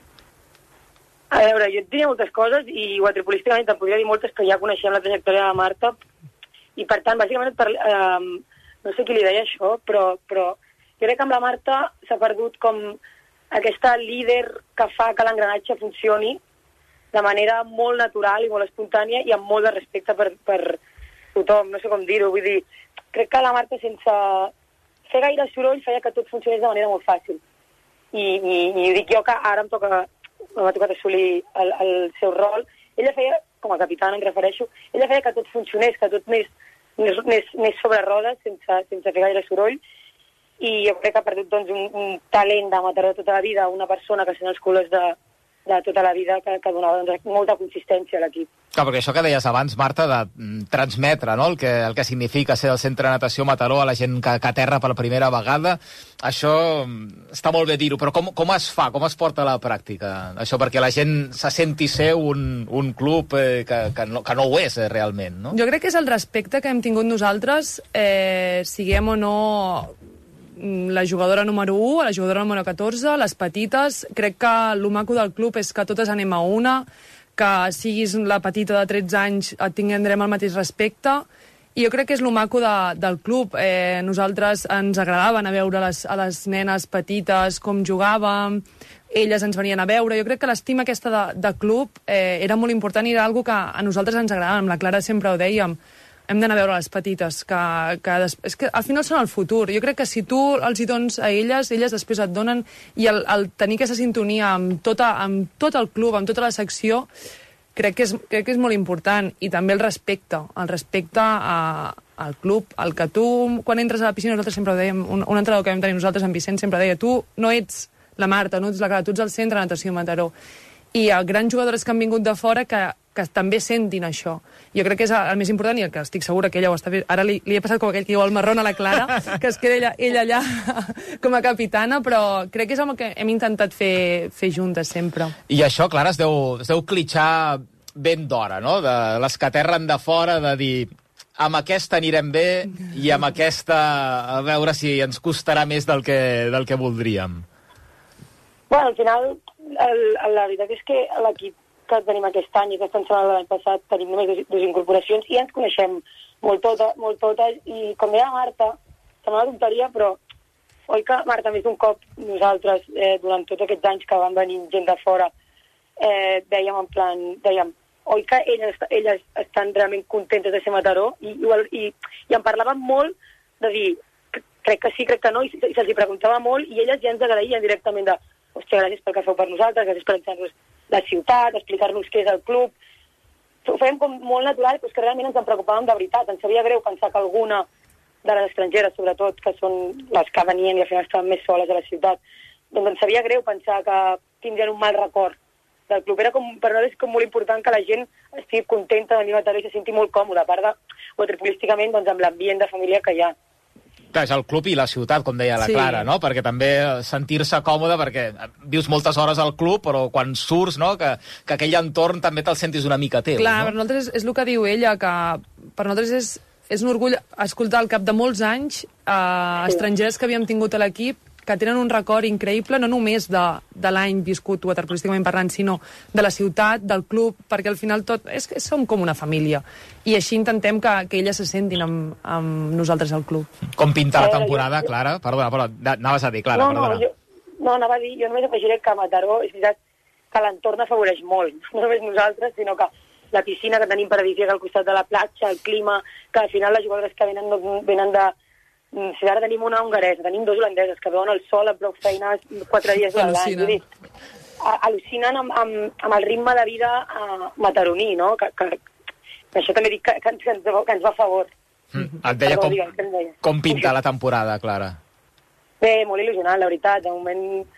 A veure, jo et diria moltes coses i waterpolísticament te'n podria dir moltes, que ja coneixem la trajectòria de la Marta, i per tant, bàsicament, per, eh, no sé qui li deia això, però, però jo crec que amb la Marta s'ha perdut com aquesta líder que fa que l'engranatge funcioni de manera molt natural i molt espontània i amb molt de respecte per, per tothom, no sé com dir-ho, vull dir, crec que la Marta sense fer gaire soroll feia que tot funcionés de manera molt fàcil. I, i, i ho dic jo que ara em toca, m'ha tocat assolir el, el seu rol. Ella feia, com a capitana em refereixo, ella feia que tot funcionés, que tot més Més, més sobre rodes, sense, sense fer gaire soroll, i jo crec que ha perdut doncs, un, un talent de Mataró tota la vida, una persona que sent els colors de, de tota la vida, que, que donava doncs, molta consistència a l'equip. Clar, perquè això que deies abans, Marta, de transmetre, no?, el que, el que significa ser el centre de natació Mataró a la gent que, que aterra per primera vegada, això està molt bé dir-ho, però com, com es fa, com es porta a la pràctica, això, perquè la gent se senti ser un, un club eh, que, que, no, que no ho és eh, realment, no? Jo crec que és el respecte que hem tingut nosaltres, eh, siguem o no la jugadora número u, la jugadora número catorze, les petites. Crec que el maco del club és que totes anem a una, que siguis la petita de tretze anys et tindrem el mateix respecte, i jo crec que és el maco de, del club. Eh, nosaltres ens agradava anar a veure les, a les nenes petites, com jugàvem, elles ens venien a veure. Jo crec que l'estima aquesta de, de club eh, era molt important i era una cosa que a nosaltres ens agradava. Amb la Clara sempre ho dèiem, hem d'anar a veure les petites, que, que des... és que al final són el futur. Jo crec que si tu els hi dones a elles, elles després et donen, i el, el tenir aquesta sintonia amb, tota, amb tot el club, amb tota la secció, crec que és, crec que és molt important. I també el respecte, el respecte a, al club, el que tu, quan entres a la piscina, nosaltres sempre ho dèiem, un, un entrenador que vam tenir nosaltres, en Vicent, sempre deia, tu no ets la Marta, no ets la Clara, tu ets el centre de natació Mataró. I hi ha grans jugadores que han vingut de fora que, que també sentin això. Jo crec que és el més important, i el que estic segura que ella ho està fent. Ara li, li he passat com aquell que diu el marrón a la Clara, que es queda ella, ella allà com a capitana, però crec que és el que hem intentat fer, fer juntes sempre. I això, Clara, es deu, es deu clitxar ben d'hora, no?, de les que aterren de fora, de dir amb aquesta anirem bé i amb aquesta a veure si ens costarà més del que, del que voldríem. Bueno, al final, el, la veritat és que l'equip que tenim aquest any i que estan sonant l'any passat tenim només dues, dues incorporacions i ja ens coneixem molt, tota, molt totes, i com deia Marta, sembla una tonteria, però oi que, Marta, més d'un cop nosaltres, eh, durant tots aquests anys que van venir gent de fora, eh, dèiem en plan, dèiem, oi que elles, elles estan realment contentes de ser Mataró, i, i, i en parlaven molt de dir, crec que sí, crec que no, i, i se'ls preguntava molt, i elles ja ens agraïen directament de, hòstia, gràcies pel que feu per nosaltres, gràcies per ensenyar-nos la ciutat, explicar-nos què és el club. Ho fèiem com molt natural, però és que realment ens en preocupàvem de veritat. Ens sabia greu pensar que alguna de les estrangeres, sobretot, que són les que venien i al final estaven més soles a la ciutat, doncs ens sabia greu pensar que tindrien un mal record del club. Era com, per nosaltres, com molt important que la gent estigui contenta de venir a Mataró i se senti molt còmoda, a part de, waterpolísticament, doncs, amb l'ambient de família que hi ha. Clar, és el club i la ciutat, com deia la Sí. Clara, no? Perquè també sentir-se còmode, perquè vius moltes hores al club, però quan surts, no?, que, que aquell entorn també te'l sentis una mica teu. Clar, no? per nosaltres és, és el que diu ella, que per nosaltres és, és un orgull escoltar al cap de molts anys eh, estrangers que havíem tingut a l'equip, que tenen un record increïble, no només de, de l'any viscut waterpolísticament parlant, sinó de la ciutat, del club, perquè al final tot és que som com una família. I així intentem que, que elles se sentin amb, amb nosaltres al club. Com pinta la temporada, Clara? Perdona, perdona, anaves a dir, Clara, no, perdona. no, jo, no, anava a dir, jo només afegiré que a Mataró és veritat que l'entorn afavoreix molt, no només nosaltres, sinó que la piscina que tenim paradisíaca al costat de la platja, el clima, que al final les jugadores que venen, no, venen de... Si ara tenim una hongaresa, tenim dos holandeses que veuen el sol a prou feines quatre dies de l'any. Vull dir, al·lucinen amb, amb, amb el ritme de vida uh, mataroní, no? Que, que, que això també dic que, que, ens, que ens va a favor. Mm, et deia Perdó, com, digue'm, què em deia? com pinta la temporada, Clara. Bé, molt il·lusionant, la veritat. De moment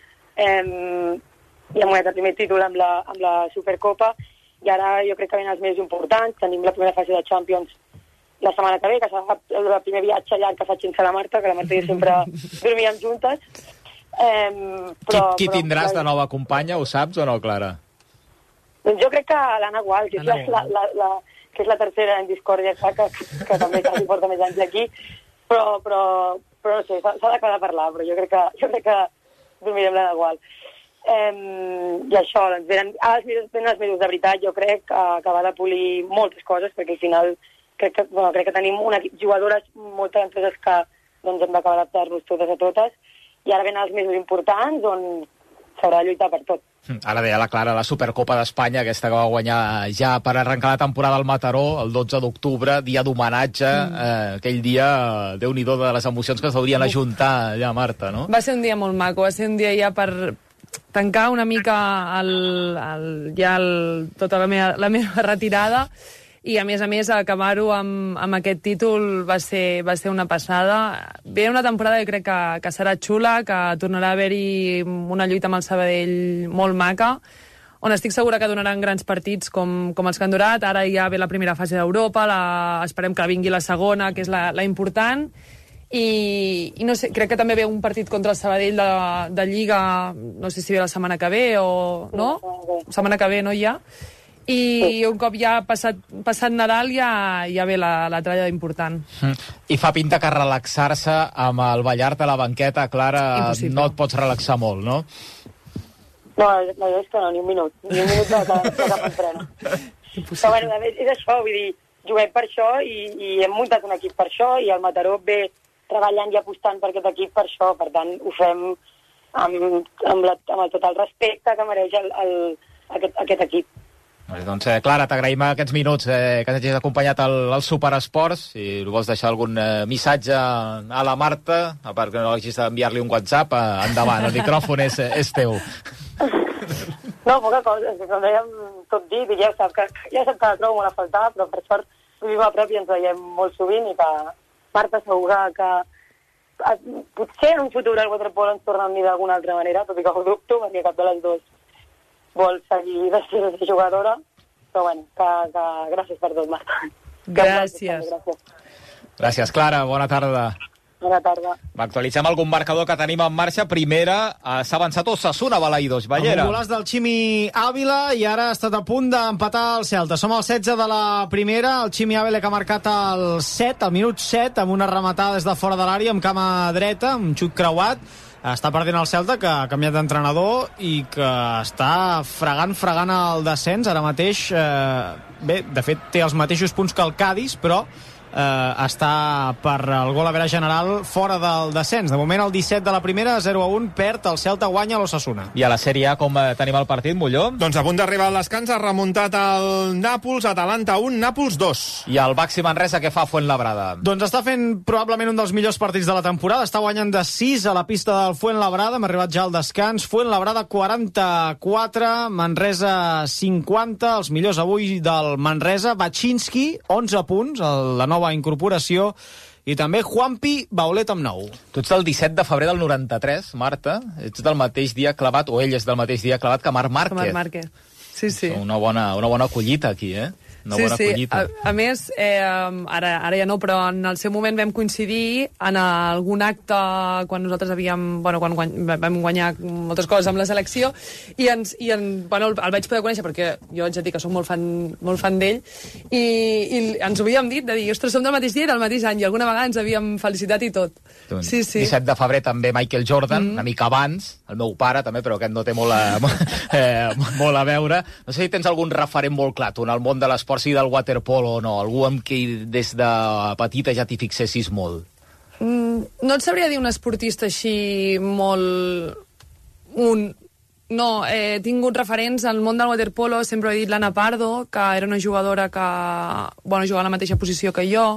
eh, ja hem guanyat el primer títol amb la, amb la Supercopa i ara jo crec que venen els més importants. Tenim la primera fase de Champions la setmana que ve, que serà el primer viatge llarg que faig sense la Marta, que la Marta i jo sempre dormíem juntes. Eh, però, qui qui però, tindràs però, de nova companya, ho saps o no, Clara? Doncs jo crec que l'Anna Gual, que és la, la, la, la, que és la tercera en discòrdia, que, que, que també quasi porta més anys aquí, però, però, però no sé, s'ha d'acabar de parlar, però jo crec que, jo crec que dormirem l'Anna Gual. Eh, I això, doncs, venen, ah, els minuts, venen els minuts de veritat, jo crec que, que va de polir moltes coses, perquè al final crec que, bueno, crec que tenim una jugadores molt talentoses que doncs, hem d'acabar d'adaptar-nos totes a totes, i ara venen els mesos importants on s'haurà de lluitar per tot. Ara deia la Clara, la Supercopa d'Espanya, aquesta que va guanyar ja per arrencar la temporada al Mataró, el dotze d'octubre, dia d'homenatge, mm. eh, aquell dia, Déu-n'hi-do de les emocions que s'haurien ajuntar allà, Marta, no? Va ser un dia molt maco, va ser un dia ja per tancar una mica el, el, ja el, tota la meva, la meva retirada, i a més a més acabar-ho amb, amb aquest títol va ser, va ser una passada. Ve una temporada que crec que, que serà xula, que tornarà a haver-hi una lluita amb el Sabadell molt maca, on estic segura que donaran grans partits com, com els que han durat. Ara ja ve la primera fase d'Europa, la, esperem que vingui la segona, que és la, la important, i, i no sé, crec que també ve un partit contra el Sabadell de, de Lliga, no sé si ve la setmana que ve o no, setmana que ve no hi ha, i un cop ja ha passat, passat Nadal ja, ja ve la, la tralla important. Mm. I fa pinta que relaxar-se amb el Ballart a la banqueta, Clara, impossible. No et pots relaxar molt, no? No, la veritat és que no, ni un minut. Ni un minut de, de, de cap entreno. Però bueno, és això, vull dir, juguem per això i, i hem muntat un equip per això i el Mataró ve treballant i apostant per aquest equip per això. Per tant, ho fem amb, amb, la, amb el total respecte que mereix el, el, aquest, aquest equip. Pues doncs, eh, Clara, t'agraïm aquests minuts eh, que t'hagis acompanyat al, al Superesports. Si vols deixar algun eh, missatge a la Marta, a part que no hagis d'enviar-li un WhatsApp, eh, endavant, el micròfon és, és teu. No, poca cosa, és que com dèiem tot dit, i ja sap que, ja sap que la trobo molt a faltar, però per sort vivim a prop i ens veiem molt sovint, i que Marta segur que a, potser en un futur el waterpolo ens torna a mi d'alguna altra manera, tot i que ho dubto, perquè cap de les dues vol seguir de ser jugadora, però bueno, que, que gràcies per tot, Marta. Gràcies. Gràcies. Gràcies, Clara, bona tarda. Bona tarda. Actualitzem algun marcador que tenim en marxa. Primera, eh, s'ha avançat Osasuna, Balaïdos, Ballera. Amb un golaç del Ximi Ávila i ara ha estat a punt d'empatar el Celta. Som al setze de la primera, el Ximi Ávila que ha marcat el set, al minut set, amb una rematada des de fora de l'àrea, amb cama dreta, amb un xut creuat. Està perdent el Celta, que ha canviat d'entrenador i que està fregant, fregant el descens. Ara mateix, eh, bé, de fet, té els mateixos punts que el Cádiz, però eh, està per el gol a vera general fora del descens. De moment, el disset de la primera, zero a un, perd, el Celta guanya l'Osasuna. I a la Sèrie A, com eh, tenim el partit, Molló? Doncs a punt d'arribar al descans, ha remuntat el Nàpols, Atalanta un, Nàpols dos. I el Baxi Manresa, què fa Fuenlabrada? Doncs està fent probablement un dels millors partits de la temporada. Està guanyant de sis a la pista del Fuenlabrada. Hem arribat ja al descans. Fuenlabrada quaranta-quatre, Manresa cinquanta. Els millors avui del Manresa. Baczynski, onze punts, el, la nova incorporació, i també Juanpi Baulet amb nou. Tu ets del disset de febrer del noranta-tres, Marta. Ets del mateix dia clavat, o ell és del mateix dia clavat que Marc Márquez. Marc Márquez. Sí, sí. Una bona, una bona collita aquí, eh? Una sí, bona sí. collita. A, a més, eh, ara, ara ja no, però en el seu moment vam coincidir en algun acte quan nosaltres havíem, bueno, quan guany, vam guanyar moltes coses amb la selecció, i, ens, i en, bueno, el, el vaig poder conèixer perquè jo haig de dir que soc molt fan, molt fan d'ell, i, i ens ho havíem dit, de dir, ostres, som del mateix dia i del mateix any, i alguna vegada ens havíem felicitat i tot. Doncs, sí, sí. disset de febrer també Michael Jordan, mm. una mica abans, el meu pare també, però aquest no té molt a, eh, molt a veure. No sé si tens algun referent molt clar, tu, en el món de l'esport, sigui del waterpolo o no, algú amb qui des de petita ja t'hi fixessis molt. Mm, no et sabria dir un esportista així molt... un... No, he tingut referents al món del waterpolo, sempre he dit l'Anna Pardo, que era una jugadora que, bueno, jugava a la mateixa posició que jo.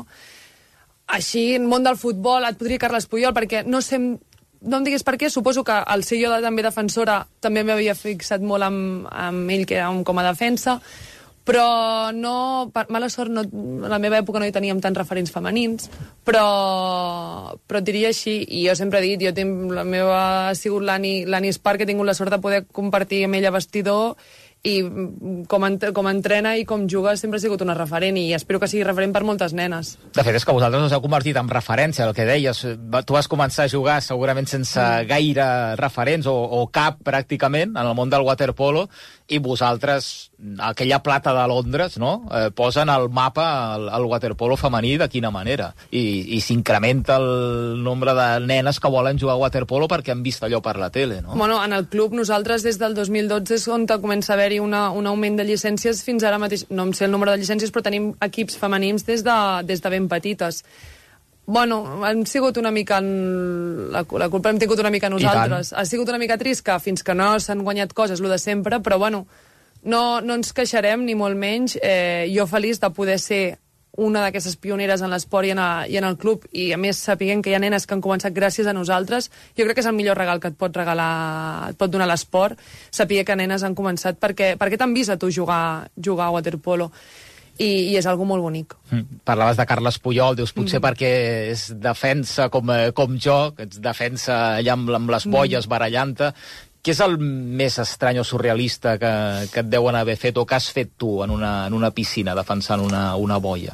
Així, en el món del futbol, et podria dir Carles Puyol, perquè no sé... No em diguis per què, suposo que el ser jo de, també defensora també m'havia fixat molt amb, amb ell, que era un, com a defensa, però no, per mala sort, no, a la meva època no hi teníem tants referents femenins, però, però et diria així, i jo sempre he dit, jo tinc, la meva ha sigut l'Ani Espar, que he tingut la sort de poder compartir amb ella vestidor, i com, ent com entrena i com juga sempre ha sigut una referent, i espero que sigui referent per moltes nenes. De fet, és que vosaltres us heu convertit en referència, el que deies. Tu vas començar a jugar segurament sense mm. gaire referents, o, o cap, pràcticament, en el món del waterpolo, i vosaltres, aquella plata de Londres, no?, eh, posen al mapa el, el waterpolo femení de quina manera. I, i s'incrementa el nombre de nenes que volen jugar a waterpolo perquè han vist allò per la tele, no? Bueno, en el club nosaltres des del dos mil dotze és on comença a haver-hi una, un augment de llicències fins ara mateix. No em sé el nombre de llicències, però tenim equips femenins des de, des de ben petites. Bueno, hem sigut una mica... En... La, la culpa hem tingut una mica nosaltres. Ha sigut una mica trist que fins que no s'han guanyat coses, lo de sempre, però bueno, no, no ens queixarem, ni molt menys. Eh, jo feliç de poder ser una d'aquestes pioneres en l'esport i, en a, i en el club, i a més sapiguem que hi ha nenes que han començat gràcies a nosaltres. Jo crec que és el millor regal que et pot regalar, et pot donar l'esport, saber que nenes han començat perquè, perquè t'han vist a tu jugar, jugar a waterpolo. I, i és algo molt bonic. Mm. Parlaves de Carles Puyol, dius, potser mm. perquè és defensa com, com jo, que ets defensa allà amb, amb les boies mm. barallant-te. Què és el més estrany o surrealista que, que et deuen haver fet o que has fet tu en una, en una piscina defensant una, una boia?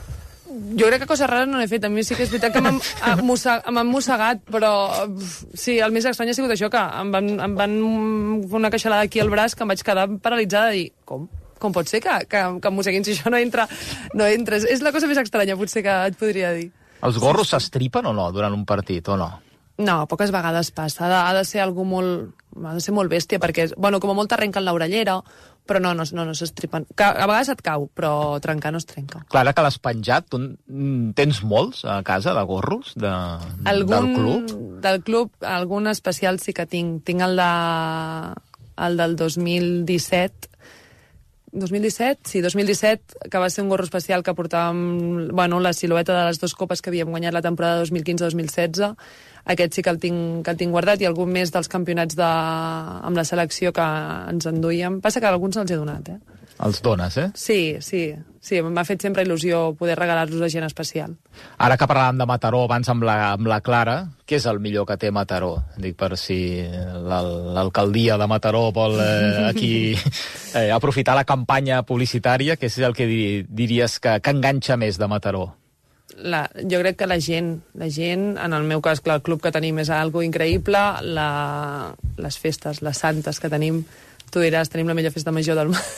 Jo crec que coses rares no n'he fet. A mi sí que és veritat que m'han mossegat, però sí, el més estrany ha sigut això, que em van, em van fer una queixalada aquí al braç que em vaig quedar paralitzada i dir, com? Com pot ser que, que, que em mosseguin si això no entra? No entra. És la cosa més estranya, potser, que et podria dir. Els gorros s'estripen sí, sí. o no, durant un partit, o no? No, poques vegades passa. Ha de, ha de ser algú molt... Ha de ser molt bèstia, perquè, bueno, com a molt t'arrenquen l'orellera, però no, no, no, no s'estripen. A vegades et cau, però trencar no es trenca. Clar, que l'has penjat, tu tens molts a casa de gorros de, algun, del club? Del club, algun especial sí que tinc. Tinc el, de, el del dos mil disset, dos mil disset? Sí, dos mil disset, que va ser un gorro especial que portàvem, bueno, la silueta de les dues copes que havíem guanyat la temporada dos mil quinze dos mil setze. Aquest sí que el tinc, que el tinc guardat, i algun més dels campionats de, amb la selecció que ens enduíem. Passa que alguns els he donat, eh? Els dones, eh? Sí, sí. Sí, m'ha fet sempre il·lusió poder regalar-los a gent especial. Ara que parlàvem de Mataró abans amb la, amb la Clara, què és el millor que té Mataró? Dic, per si l'alcaldia de Mataró vol eh, aquí eh, aprofitar la campanya publicitària, què és el que diries que, que enganxa més de Mataró? La, jo crec que la gent, la gent, en el meu cas, clar, el club que tenim és algo increïble, la, les festes, les santes que tenim, tu diràs, tenim la millor festa major del món.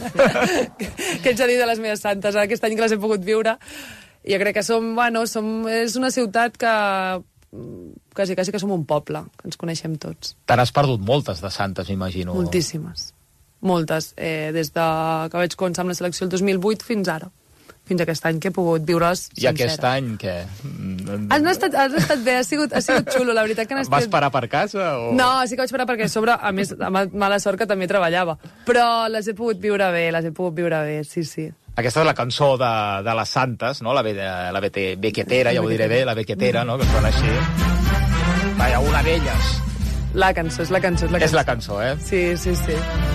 Què ets a dir de les meves santes? Aquest any que les he pogut viure. Jo crec que som, bueno, som, és una ciutat que quasi, quasi que som un poble, que ens coneixem tots. Te n'has perdut moltes de santes, m'imagino. Moltíssimes. Moltes. Eh, des de que vaig començar amb la selecció el dos mil vuit fins ara. Fins aquest any que he pogut viure-les sencera. I aquest any, què? Has estat, has estat bé, ha sigut, ha sigut xulo, la veritat que n'has... Vas parar per casa? O... No, sí que vaig parar perquè a sobre, a més, amb mala sort que també treballava. Però les he pogut viure bé, les he pogut viure bé, sí, sí. Aquesta és la cançó de, de les santes, no? La, la bequetera, ja ho diré bé, la bequetera, no? Que sona així. Vaja, una d'elles. La cançó, és la cançó, és la cançó. És la cançó, eh? Sí, sí, sí.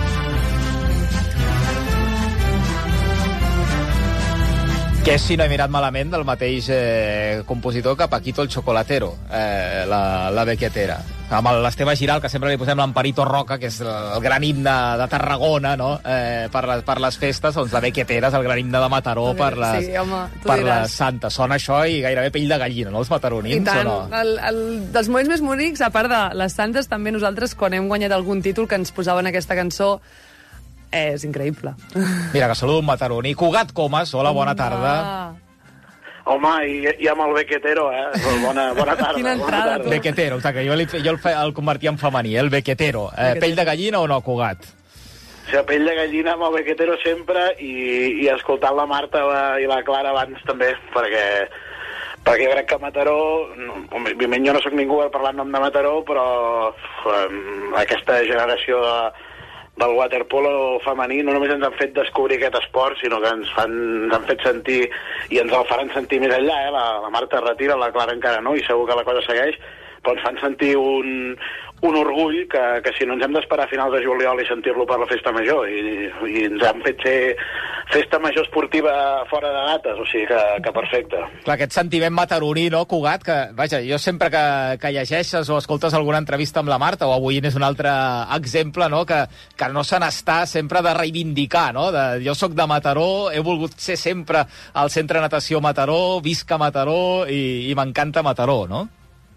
Que és, si no he mirat malament, del mateix eh, compositor que Paquito el Chocolatero, eh, la, la bequetera. Amb l'Esteve Giral, que sempre li posem l'Amparito Roca, que és el gran himne de Tarragona, no? eh, per, les, per les festes, doncs la bequetera és el gran himne de Mataró per les, sí, home, per les santes. Sona això i gairebé pell de gallina, no? Els mataronins, I tant, o no? El, el, dels moments més bonics, a part de les santes, també nosaltres, quan hem guanyat algun títol que ens posaven aquesta cançó, és increïble. Mira, que saludo un mataroní. Cugat Comas, hola, bona tarda. Home, i, i amb el bequetero, eh? Bona, bona tarda. Quina entrada, bona tarda. Bequetero, que jo, li, jo el, el convertia en femení, el bequetero. Eh, pell de gallina o no, Cugat? Sí, pell de gallina amb el bequetero sempre, i, i escoltant la Marta la, i la Clara abans també, perquè perquè jo crec que Mataró, no, òbviament jo no sóc ningú per parlar en nom de Mataró, però um, aquesta generació de del waterpolo femení no només ens han fet descobrir aquest esport, sinó que ens, fan, ens han fet sentir, i ens el faran sentir més enllà, eh? la, la Marta retira, la Clara encara no, i segur que la cosa segueix, però ens fan sentir un, un orgull que, que si no ens hem d'esperar a finals de juliol i sentir-lo per la festa major, i, i ens han fet ser festa major esportiva fora de dates, o sigui que, que perfecte. Clar, aquest sentiment mataroní, no, Cugat, que, vaja, jo sempre que, que llegeixes o escoltes alguna entrevista amb la Marta, o avui és un altre exemple, no, que, que no se n'està sempre de reivindicar, no, de, jo sóc de Mataró, he volgut ser sempre al Centre Natació Mataró, visca Mataró, i, i m'encanta Mataró, no?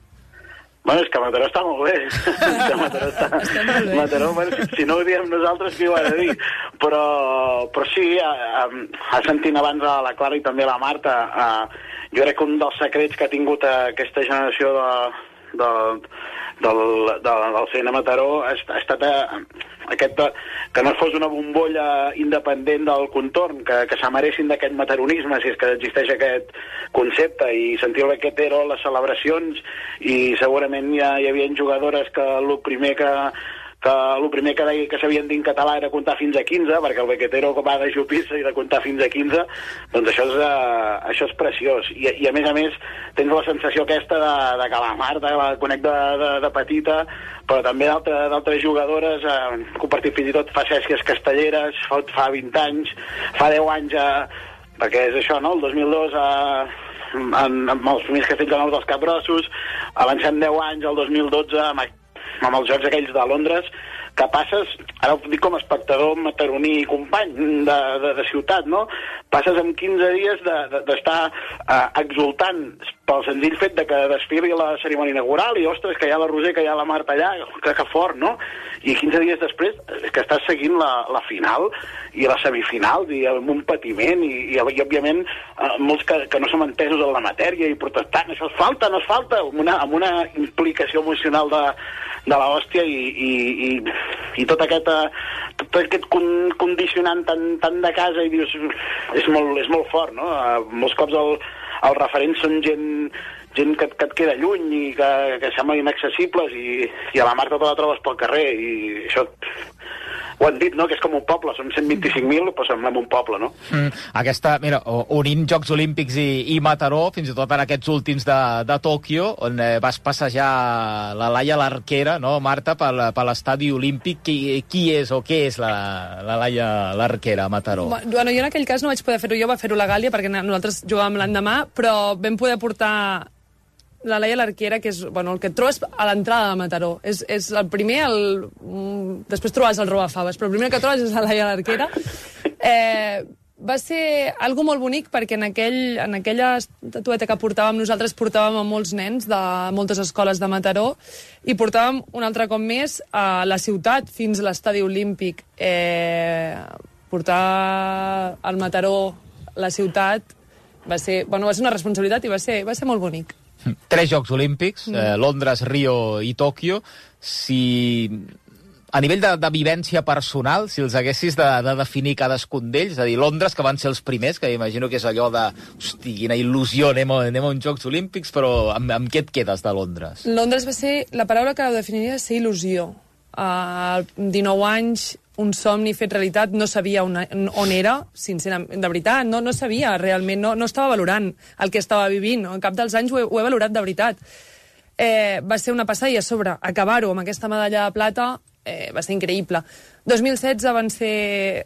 Bueno, és que Mataró està molt bé. Que Mataró està... Mataró, bueno, si, si no ho diem nosaltres, qui ho ha de dir? Però, però sí, ha, ha sentit abans a la Clara i també a la Marta, uh, jo crec que un dels secrets que ha tingut aquesta generació de, de, del, de, del C N Mataró ha, ha estat uh, aquest de, que no fos una bombolla independent del contorn, que, que s'amaressin d'aquest mataronisme, si és que existeix aquest concepte, i sentir el Bequetero, les celebracions, i segurament ja hi havia jugadores que el primer que que el primer que deia que sabien dir en català era comptar fins a quinze, perquè el Bequetero va de jupissa i de comptar fins a quinze, doncs això és, uh, això és preciós. I, I a més a més tens la sensació aquesta de, de que la Marta la conec de, de, de petita, però també d'altres jugadores, eh, compartit fins i tot fa Cèsquies Castelleres, fa, fa vint anys, fa deu anys, eh, perquè és això, no?, el dos mil dos... Eh, amb, amb els primers castells de nou dels Capgrossos, avancem deu anys, el dos mil dotze, amb amb els jocs aquells de Londres, que passes, ara ho dic com a espectador mataroní i company de, de, de ciutat, no? Passes en quinze dies d'estar de, de, uh, exultant pel senzill fet de que desfili la cerimònia inaugural i, ostres, que hi ha la Roser, que hi ha la Marta allà, que, que fort, no? I quinze dies després que estàs seguint la, la final i la semifinal i amb un patiment i, i, i òbviament, uh, molts que, que no som entesos en la matèria i protestant, això es falta, no es falta, amb una, amb una implicació emocional de de l'hòstia i, i, i, i tot aquest, uh, tot aquest con, condicionant tan, tan de casa, i dius, és molt, és molt fort, no? Uh, molts cops el, els referents són gent, gent que, que et queda lluny i que, que semblen inaccessibles, i, i a la Marta te la trobes pel carrer, i això... Ho han dit, no?, que és com un poble, som cent vint-i-cinc mil, però semblem un poble, no? Mm, aquesta, mira, unint Jocs Olímpics i, i Mataró, fins i tot en aquests últims de, de Tòquio, on eh, vas passejar la Laia Larquera, no, Marta, per, per l'estadi olímpic. Qui, qui és o què és la, la Laia Larquera a Mataró? Bueno, jo en aquell cas no vaig poder fer-ho jo, va fer-ho la Gàlia, perquè nosaltres jugàvem l'endemà, però vam poder portar la Laia Larquera, que és, bueno, el que et trobes a l'entrada de Mataró. És, és el primer, el, després trobes el robafaves, però el primer que trobes és la Laia Larquera. Eh, va ser algo molt bonic, perquè en, aquell, en aquella estatueta que portàvem, nosaltres portàvem a molts nens de moltes escoles de Mataró, i portàvem un altre cop més a la ciutat fins a l'estadi olímpic. Eh, portar al Mataró la ciutat va ser, bueno, va ser una responsabilitat i va ser, va ser molt bonic. Tres Jocs Olímpics, eh, Londres, Rio i Tòquio. Si a nivell de, de vivència personal, si els haguessis de, de definir cadascun d'ells, és a dir, Londres, que van ser els primers, que imagino que és allò de, hosti, quina il·lusió, anem a, anem a uns Jocs Olímpics, però amb, amb què et quedes de Londres? Londres va ser, la paraula que ho definiria és ser il·lusió. A uh, dinou anys, un somni fet realitat, no sabia on, on era, sincerament, de veritat, no, no sabia realment, no, no estava valorant el que estava vivint, no? En cap dels anys ho he, ho he valorat de veritat. Eh, va ser una passada, i a sobre, acabar-ho amb aquesta medalla de plata, eh, va ser increïble. dos mil setze van ser...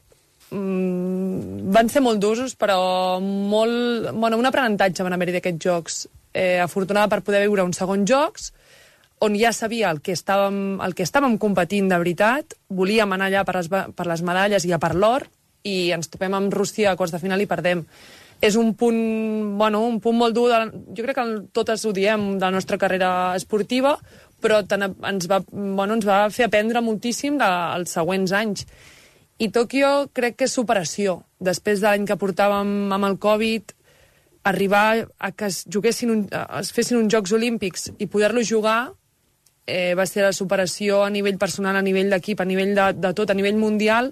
Mm, van ser molt d'usos, però molt... Bueno, un aprenentatge van haver-hi d'aquests jocs. Eh, afortunada per poder viure uns segons jocs, on ja sabia el que estàvem, el que estàvem competint de veritat, volíem anar allà per les, per les medalles i a per l'or, i ens topem amb Rússia a quarts de final i perdem. És un punt, bueno, un punt molt dur, de, jo crec que totes ho diem, de la nostra carrera esportiva, però ens va, bueno, ens va fer aprendre moltíssim dels següents anys. I Tòquio crec que és superació. Després de l'any que portàvem amb el Covid, arribar a que es, juguessin un, es fessin uns Jocs Olímpics i poder-los jugar, Eh, va ser la superació a nivell personal, a nivell d'equip, a nivell de, de tot, a nivell mundial,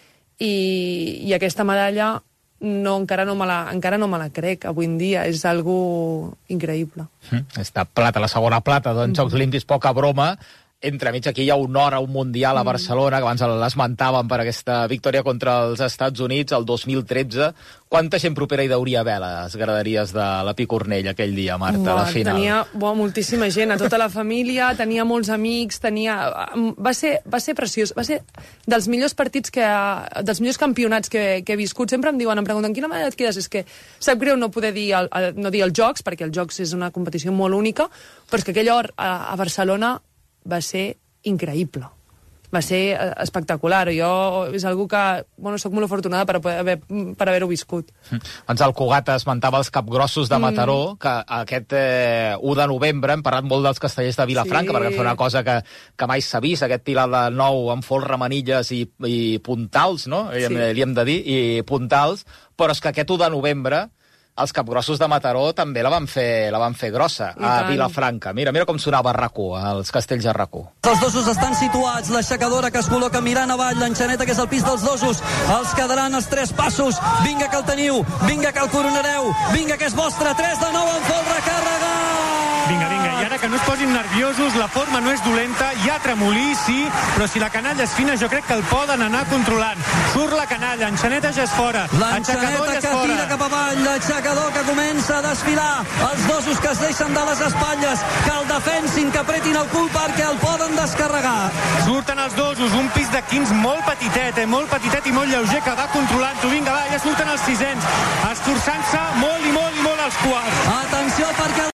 i, i aquesta medalla no, encara, no me la, encara no me la crec avui en dia, és algo increïble. Mm, esta plata, la segona plata, doncs, mm. Jocs Olímpics, poca broma. entremig aquí hi ha un hora, un Mundial a Barcelona, que abans l'esmentàvem per aquesta victòria contra els Estats Units el dos mil tretze. Quanta gent propera hi deuria haver a les graderies de la Picornell aquell dia, Marta, a la final? Tenia bo, moltíssima gent, a tota la família, tenia molts amics, tenia... Va ser, va ser preciós, va ser dels millors partits, que, dels millors campionats que, que he viscut. Sempre em diuen, em pregunten, quina manera et quedes? És que sap greu no poder dir, el, no dir els Jocs, perquè els Jocs és una competició molt única, però és que aquella hora a, a Barcelona va ser increïble. Va ser espectacular. Jo és algú que, bueno, soc molt afortunada per haver, per haver-ho viscut. Abans el Cugat esmentava els capgrossos de Mataró, mm. que aquest eh, u de novembre hem parlat molt dels castellers de Vilafranca, sí. perquè fa una cosa que, que mai s'ha vist, aquest tirar de nou amb folre, remanilles i, i puntals, no? Sí. Li hem de dir, i puntals, però és que aquest u de novembre els capgrossos de Mataró també la van fer, la van fer grossa a Vilafranca. Mira, mira com sonava a RAC u, els castells a RAC u. Els dosos estan situats, l'aixecadora que es col·loca mirant avall, l'enxaneta que és el pis dels dosos, els quedaran els tres passos, vinga que el teniu, vinga que el coronareu, vinga que és vostre, tres de nou en folre, càrrega! Vinga, vinga, i ara que no es posin nerviosos, la forma no és dolenta, hi ha tremolí, sí, però si la canalla és fina jo crec que el poden anar controlant. Surt la canalla, enxaneta ja és fora, l'enxaneta ja és que fora. Tira cap avall, l'aixecador que comença a desfilar, els dosos que es deixen de les espatlles, que el defensin, que apretin el cul perquè el poden descarregar. Surten els dosos, un pis de quins molt petitet, eh, molt petitet i molt lleuger, que va controlant-ho. Vinga, va, ja surten els sisens, esforçant-se molt i molt i molt als quarts. Atenció perquè